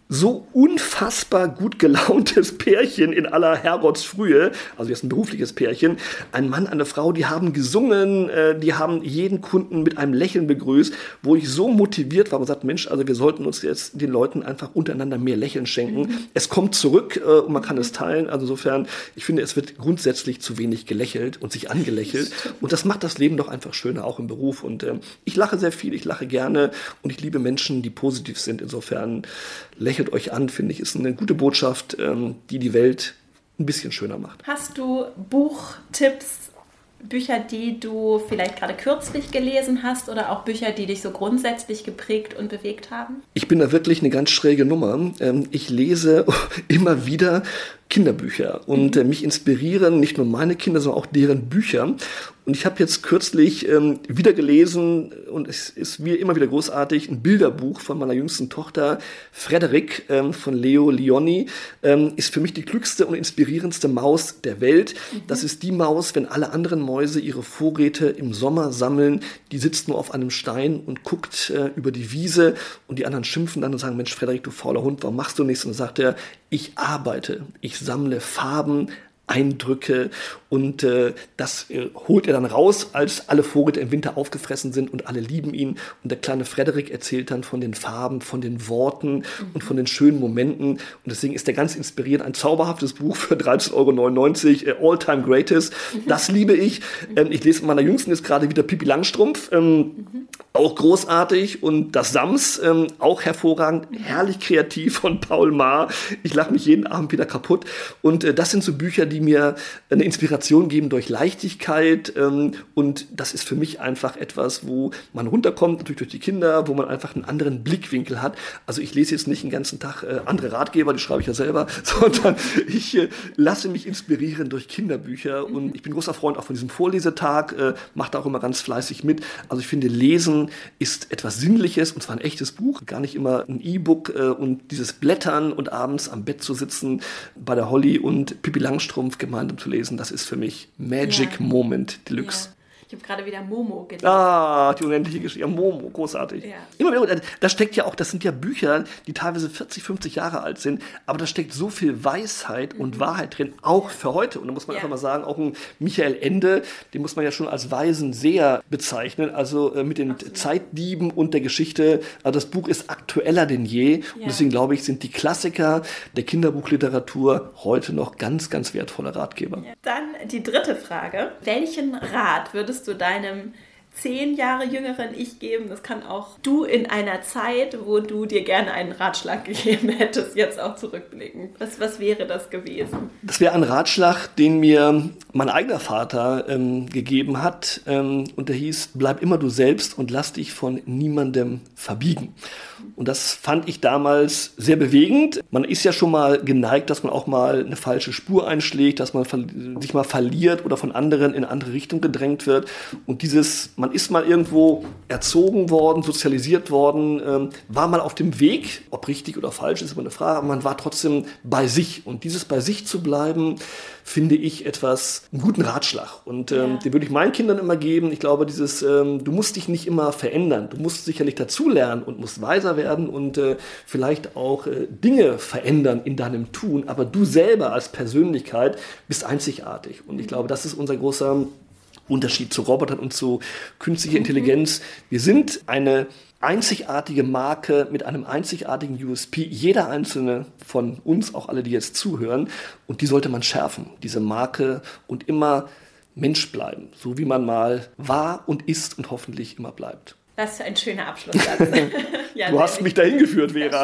so unfassbar gut gelauntes Pärchen in aller Herrgottsfrühe, also jetzt ein berufliches Pärchen, ein Mann, eine Frau, die haben gesungen, äh, die haben jeden Kunden mit einem Lächeln begrüßt, wo ich so motiviert war und sagt, Mensch, also wir sollten uns jetzt den Leuten einfach untereinander mehr Lächeln schenken. Mhm. Es kommt zurück äh, und man kann es teilen. Also insofern, ich finde, es wird grundsätzlich zu wenig gelächelt und sich angelächelt. Und das macht das Leben doch einfach schöner, auch im Beruf. Und äh, ich lache sehr viel, ich lache gerne und ich liebe Menschen, die positiv sind. Insofern lächelt euch an, finde ich, ist eine gute Botschaft, ähm, die die Welt ein bisschen schöner macht. Hast du Buchtipps, Bücher, die du vielleicht gerade kürzlich gelesen hast oder auch Bücher, die dich so grundsätzlich geprägt und bewegt haben? Ich bin da wirklich eine ganz schräge Nummer. Ich lese immer wieder Kinderbücher und mhm. mich inspirieren nicht nur meine Kinder, sondern auch deren Bücher. Und ich habe jetzt kürzlich ähm, wieder gelesen, und es ist mir immer wieder großartig, ein Bilderbuch von meiner jüngsten Tochter, Frederik, ähm, von Leo Lionni, ähm, ist für mich die klügste und inspirierendste Maus der Welt. Mhm. Das ist die Maus, wenn alle anderen Mäuse ihre Vorräte im Sommer sammeln, die sitzt nur auf einem Stein und guckt äh, über die Wiese und die anderen schimpfen dann und sagen, Mensch, Frederik, du fauler Hund, warum machst du nichts? Und dann sagt er, ich arbeite, ich sammle Farben, Eindrücke und äh, das äh, holt er dann raus, als alle Vorräte im Winter aufgefressen sind und alle lieben ihn. Und der kleine Frederik erzählt dann von den Farben, von den Worten mhm. und von den schönen Momenten. Und deswegen ist er ganz inspiriert. Ein zauberhaftes Buch für dreizehn Euro neunundneunzig, äh, All-Time Greatest. Mhm. Das liebe ich. Ähm, ich lese mit meiner Jüngsten jetzt gerade wieder Pippi Langstrumpf. Ähm, mhm. Auch großartig. Und das Sams, ähm, auch hervorragend. Herrlich kreativ von Paul Maar. Ich lache mich jeden Abend wieder kaputt. Und äh, das sind so Bücher, die mir eine Inspiration geben durch Leichtigkeit ähm, und das ist für mich einfach etwas, wo man runterkommt, natürlich durch die Kinder, wo man einfach einen anderen Blickwinkel hat. Also ich lese jetzt nicht den ganzen Tag äh, andere Ratgeber, die schreibe ich ja selber, sondern ich äh, lasse mich inspirieren durch Kinderbücher und ich bin großer Freund auch von diesem Vorlesetag, äh, mache da auch immer ganz fleißig mit. Also ich finde, Lesen ist etwas Sinnliches und zwar ein echtes Buch, gar nicht immer ein E-Book äh, und dieses Blättern und abends am Bett zu sitzen bei der Holly und Pippi Langstrumpf gemeinsam zu lesen, das ist für mich Magic ja. Moment Deluxe. Ja. Ich habe gerade wieder Momo gelesen. Ah, die unendliche Geschichte. Ja, Momo, großartig. Ja. Immer wieder, da steckt ja auch, das sind ja Bücher, die teilweise vierzig, fünfzig Jahre alt sind, aber da steckt so viel Weisheit und mhm. Wahrheit drin, auch für heute. Und da muss man ja. einfach mal sagen, auch ein Michael Ende, den muss man ja schon als weisen Seher bezeichnen, also äh, mit den Absolut. Zeitdieben und der Geschichte. Also das Buch ist aktueller denn je. Ja. Und deswegen glaube ich, sind die Klassiker der Kinderbuchliteratur heute noch ganz, ganz wertvolle Ratgeber. Ja. Dann die dritte Frage. Welchen Rat würdest du deinem zehn Jahre jüngeren Ich geben? Das kann auch du in einer Zeit, wo du dir gerne einen Ratschlag gegeben hättest, jetzt auch zurückblicken. Was, was wäre das gewesen? Das wäre ein Ratschlag, den mir mein eigener Vater ähm, gegeben hat. Ähm, und der hieß, bleib immer du selbst und lass dich von niemandem verbiegen. Und das fand ich damals sehr bewegend. Man ist ja schon mal geneigt, dass man auch mal eine falsche Spur einschlägt, dass man sich mal verliert oder von anderen in eine andere Richtung gedrängt wird. Und dieses, man ist mal irgendwo erzogen worden, sozialisiert worden, ähm, war mal auf dem Weg, ob richtig oder falsch, ist immer eine Frage, aber man war trotzdem bei sich. Und dieses bei sich zu bleiben, finde ich etwas, einen guten Ratschlag. Und ähm, ja. den würde ich meinen Kindern immer geben. Ich glaube, dieses, ähm, du musst dich nicht immer verändern. Du musst sicherlich dazulernen und musst weiser werden und äh, vielleicht auch äh, Dinge verändern in deinem Tun. Aber du selber als Persönlichkeit bist einzigartig. Und ich glaube, das ist unser großer Unterschied zu Robotern und zu künstlicher Intelligenz. Wir sind eine einzigartige Marke mit einem einzigartigen U S P. Jeder einzelne von uns, auch alle, die jetzt zuhören. Und die sollte man schärfen, diese Marke, und immer Mensch bleiben. So wie man mal war und ist und hoffentlich immer bleibt. Das ist ein schöner Abschlusssatz. Ja, du hast mich dahin geführt, Vera.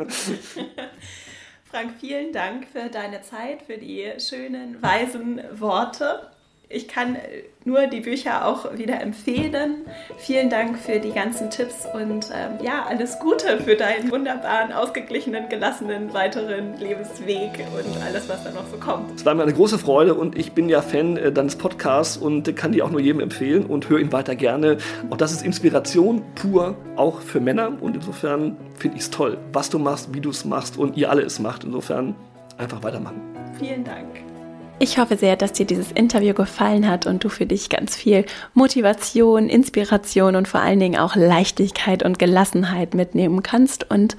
Frank, vielen Dank für deine Zeit, für die schönen, weisen Worte. Ich kann nur die Bücher auch wieder empfehlen. Vielen Dank für die ganzen Tipps und ähm, ja, alles Gute für deinen wunderbaren, ausgeglichenen, gelassenen weiteren Lebensweg und alles, was da noch so kommt. Es war mir eine große Freude und ich bin ja Fan äh, deines Podcasts und kann die auch nur jedem empfehlen und höre ihn weiter gerne. Auch das ist Inspiration pur, auch für Männer, und insofern finde ich es toll, was du machst, wie du es machst und ihr alle es macht. Insofern einfach weitermachen. Vielen Dank. Ich hoffe sehr, dass dir dieses Interview gefallen hat und du für dich ganz viel Motivation, Inspiration und vor allen Dingen auch Leichtigkeit und Gelassenheit mitnehmen kannst. Und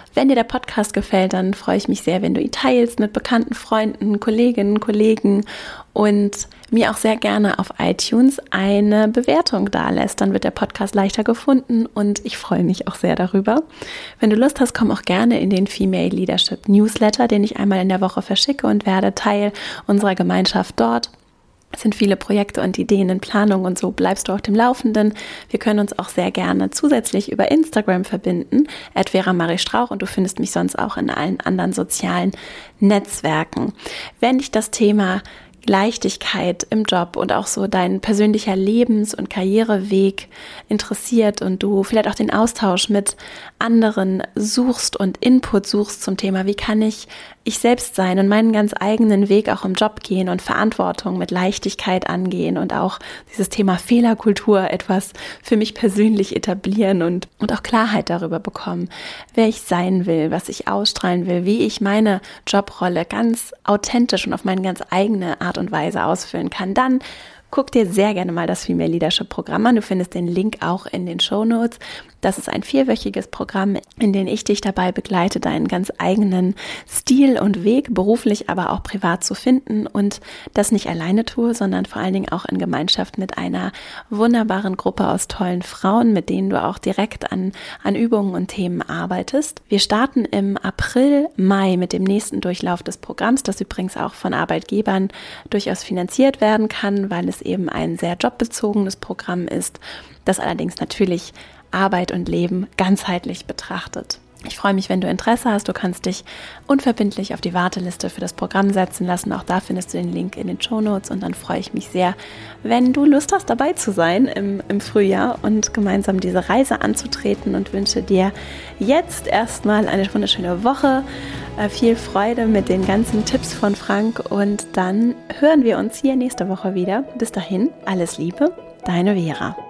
Wenn dir der Podcast gefällt, dann freue ich mich sehr, wenn du ihn teilst mit bekannten Freunden, Kolleginnen, Kollegen und mir auch sehr gerne auf iTunes eine Bewertung dalässt. Dann wird der Podcast leichter gefunden und ich freue mich auch sehr darüber. Wenn du Lust hast, komm auch gerne in den Female Leadership Newsletter, den ich einmal in der Woche verschicke und werde Teil unserer Gemeinschaft dort. Es sind viele Projekte und Ideen in Planung und so bleibst du auf dem Laufenden. Wir können uns auch sehr gerne zusätzlich über Instagram verbinden, at Vera Marie Strauch, und du findest mich sonst auch in allen anderen sozialen Netzwerken. Wenn dich das Thema Leichtigkeit im Job und auch so dein persönlicher Lebens- und Karriereweg interessiert und du vielleicht auch den Austausch mit anderen suchst und Input suchst zum Thema, wie kann ich ich selbst sein und meinen ganz eigenen Weg auch im Job gehen und Verantwortung mit Leichtigkeit angehen und auch dieses Thema Fehlerkultur etwas für mich persönlich etablieren und, und auch Klarheit darüber bekommen, wer ich sein will, was ich ausstrahlen will, wie ich meine Jobrolle ganz authentisch und auf meine ganz eigene Art und Weise ausfüllen kann, dann guck dir sehr gerne mal das Female Leadership Programm an. Du findest den Link auch in den Shownotes. Das ist ein vierwöchiges Programm, in dem ich dich dabei begleite, deinen ganz eigenen Stil und Weg, beruflich, aber auch privat zu finden und das nicht alleine tue, sondern vor allen Dingen auch in Gemeinschaft mit einer wunderbaren Gruppe aus tollen Frauen, mit denen du auch direkt an, an Übungen und Themen arbeitest. Wir starten im April, Mai mit dem nächsten Durchlauf des Programms, das übrigens auch von Arbeitgebern durchaus finanziert werden kann, weil es eben ein sehr jobbezogenes Programm ist, das allerdings natürlich Arbeit und Leben ganzheitlich betrachtet. Ich freue mich, wenn du Interesse hast. Du kannst dich unverbindlich auf die Warteliste für das Programm setzen lassen. Auch da findest du den Link in den Shownotes und dann freue ich mich sehr, wenn du Lust hast, dabei zu sein im, im Frühjahr und gemeinsam diese Reise anzutreten und wünsche dir jetzt erstmal eine wunderschöne Woche, äh, viel Freude mit den ganzen Tipps von Frank und dann hören wir uns hier nächste Woche wieder. Bis dahin, alles Liebe, deine Vera.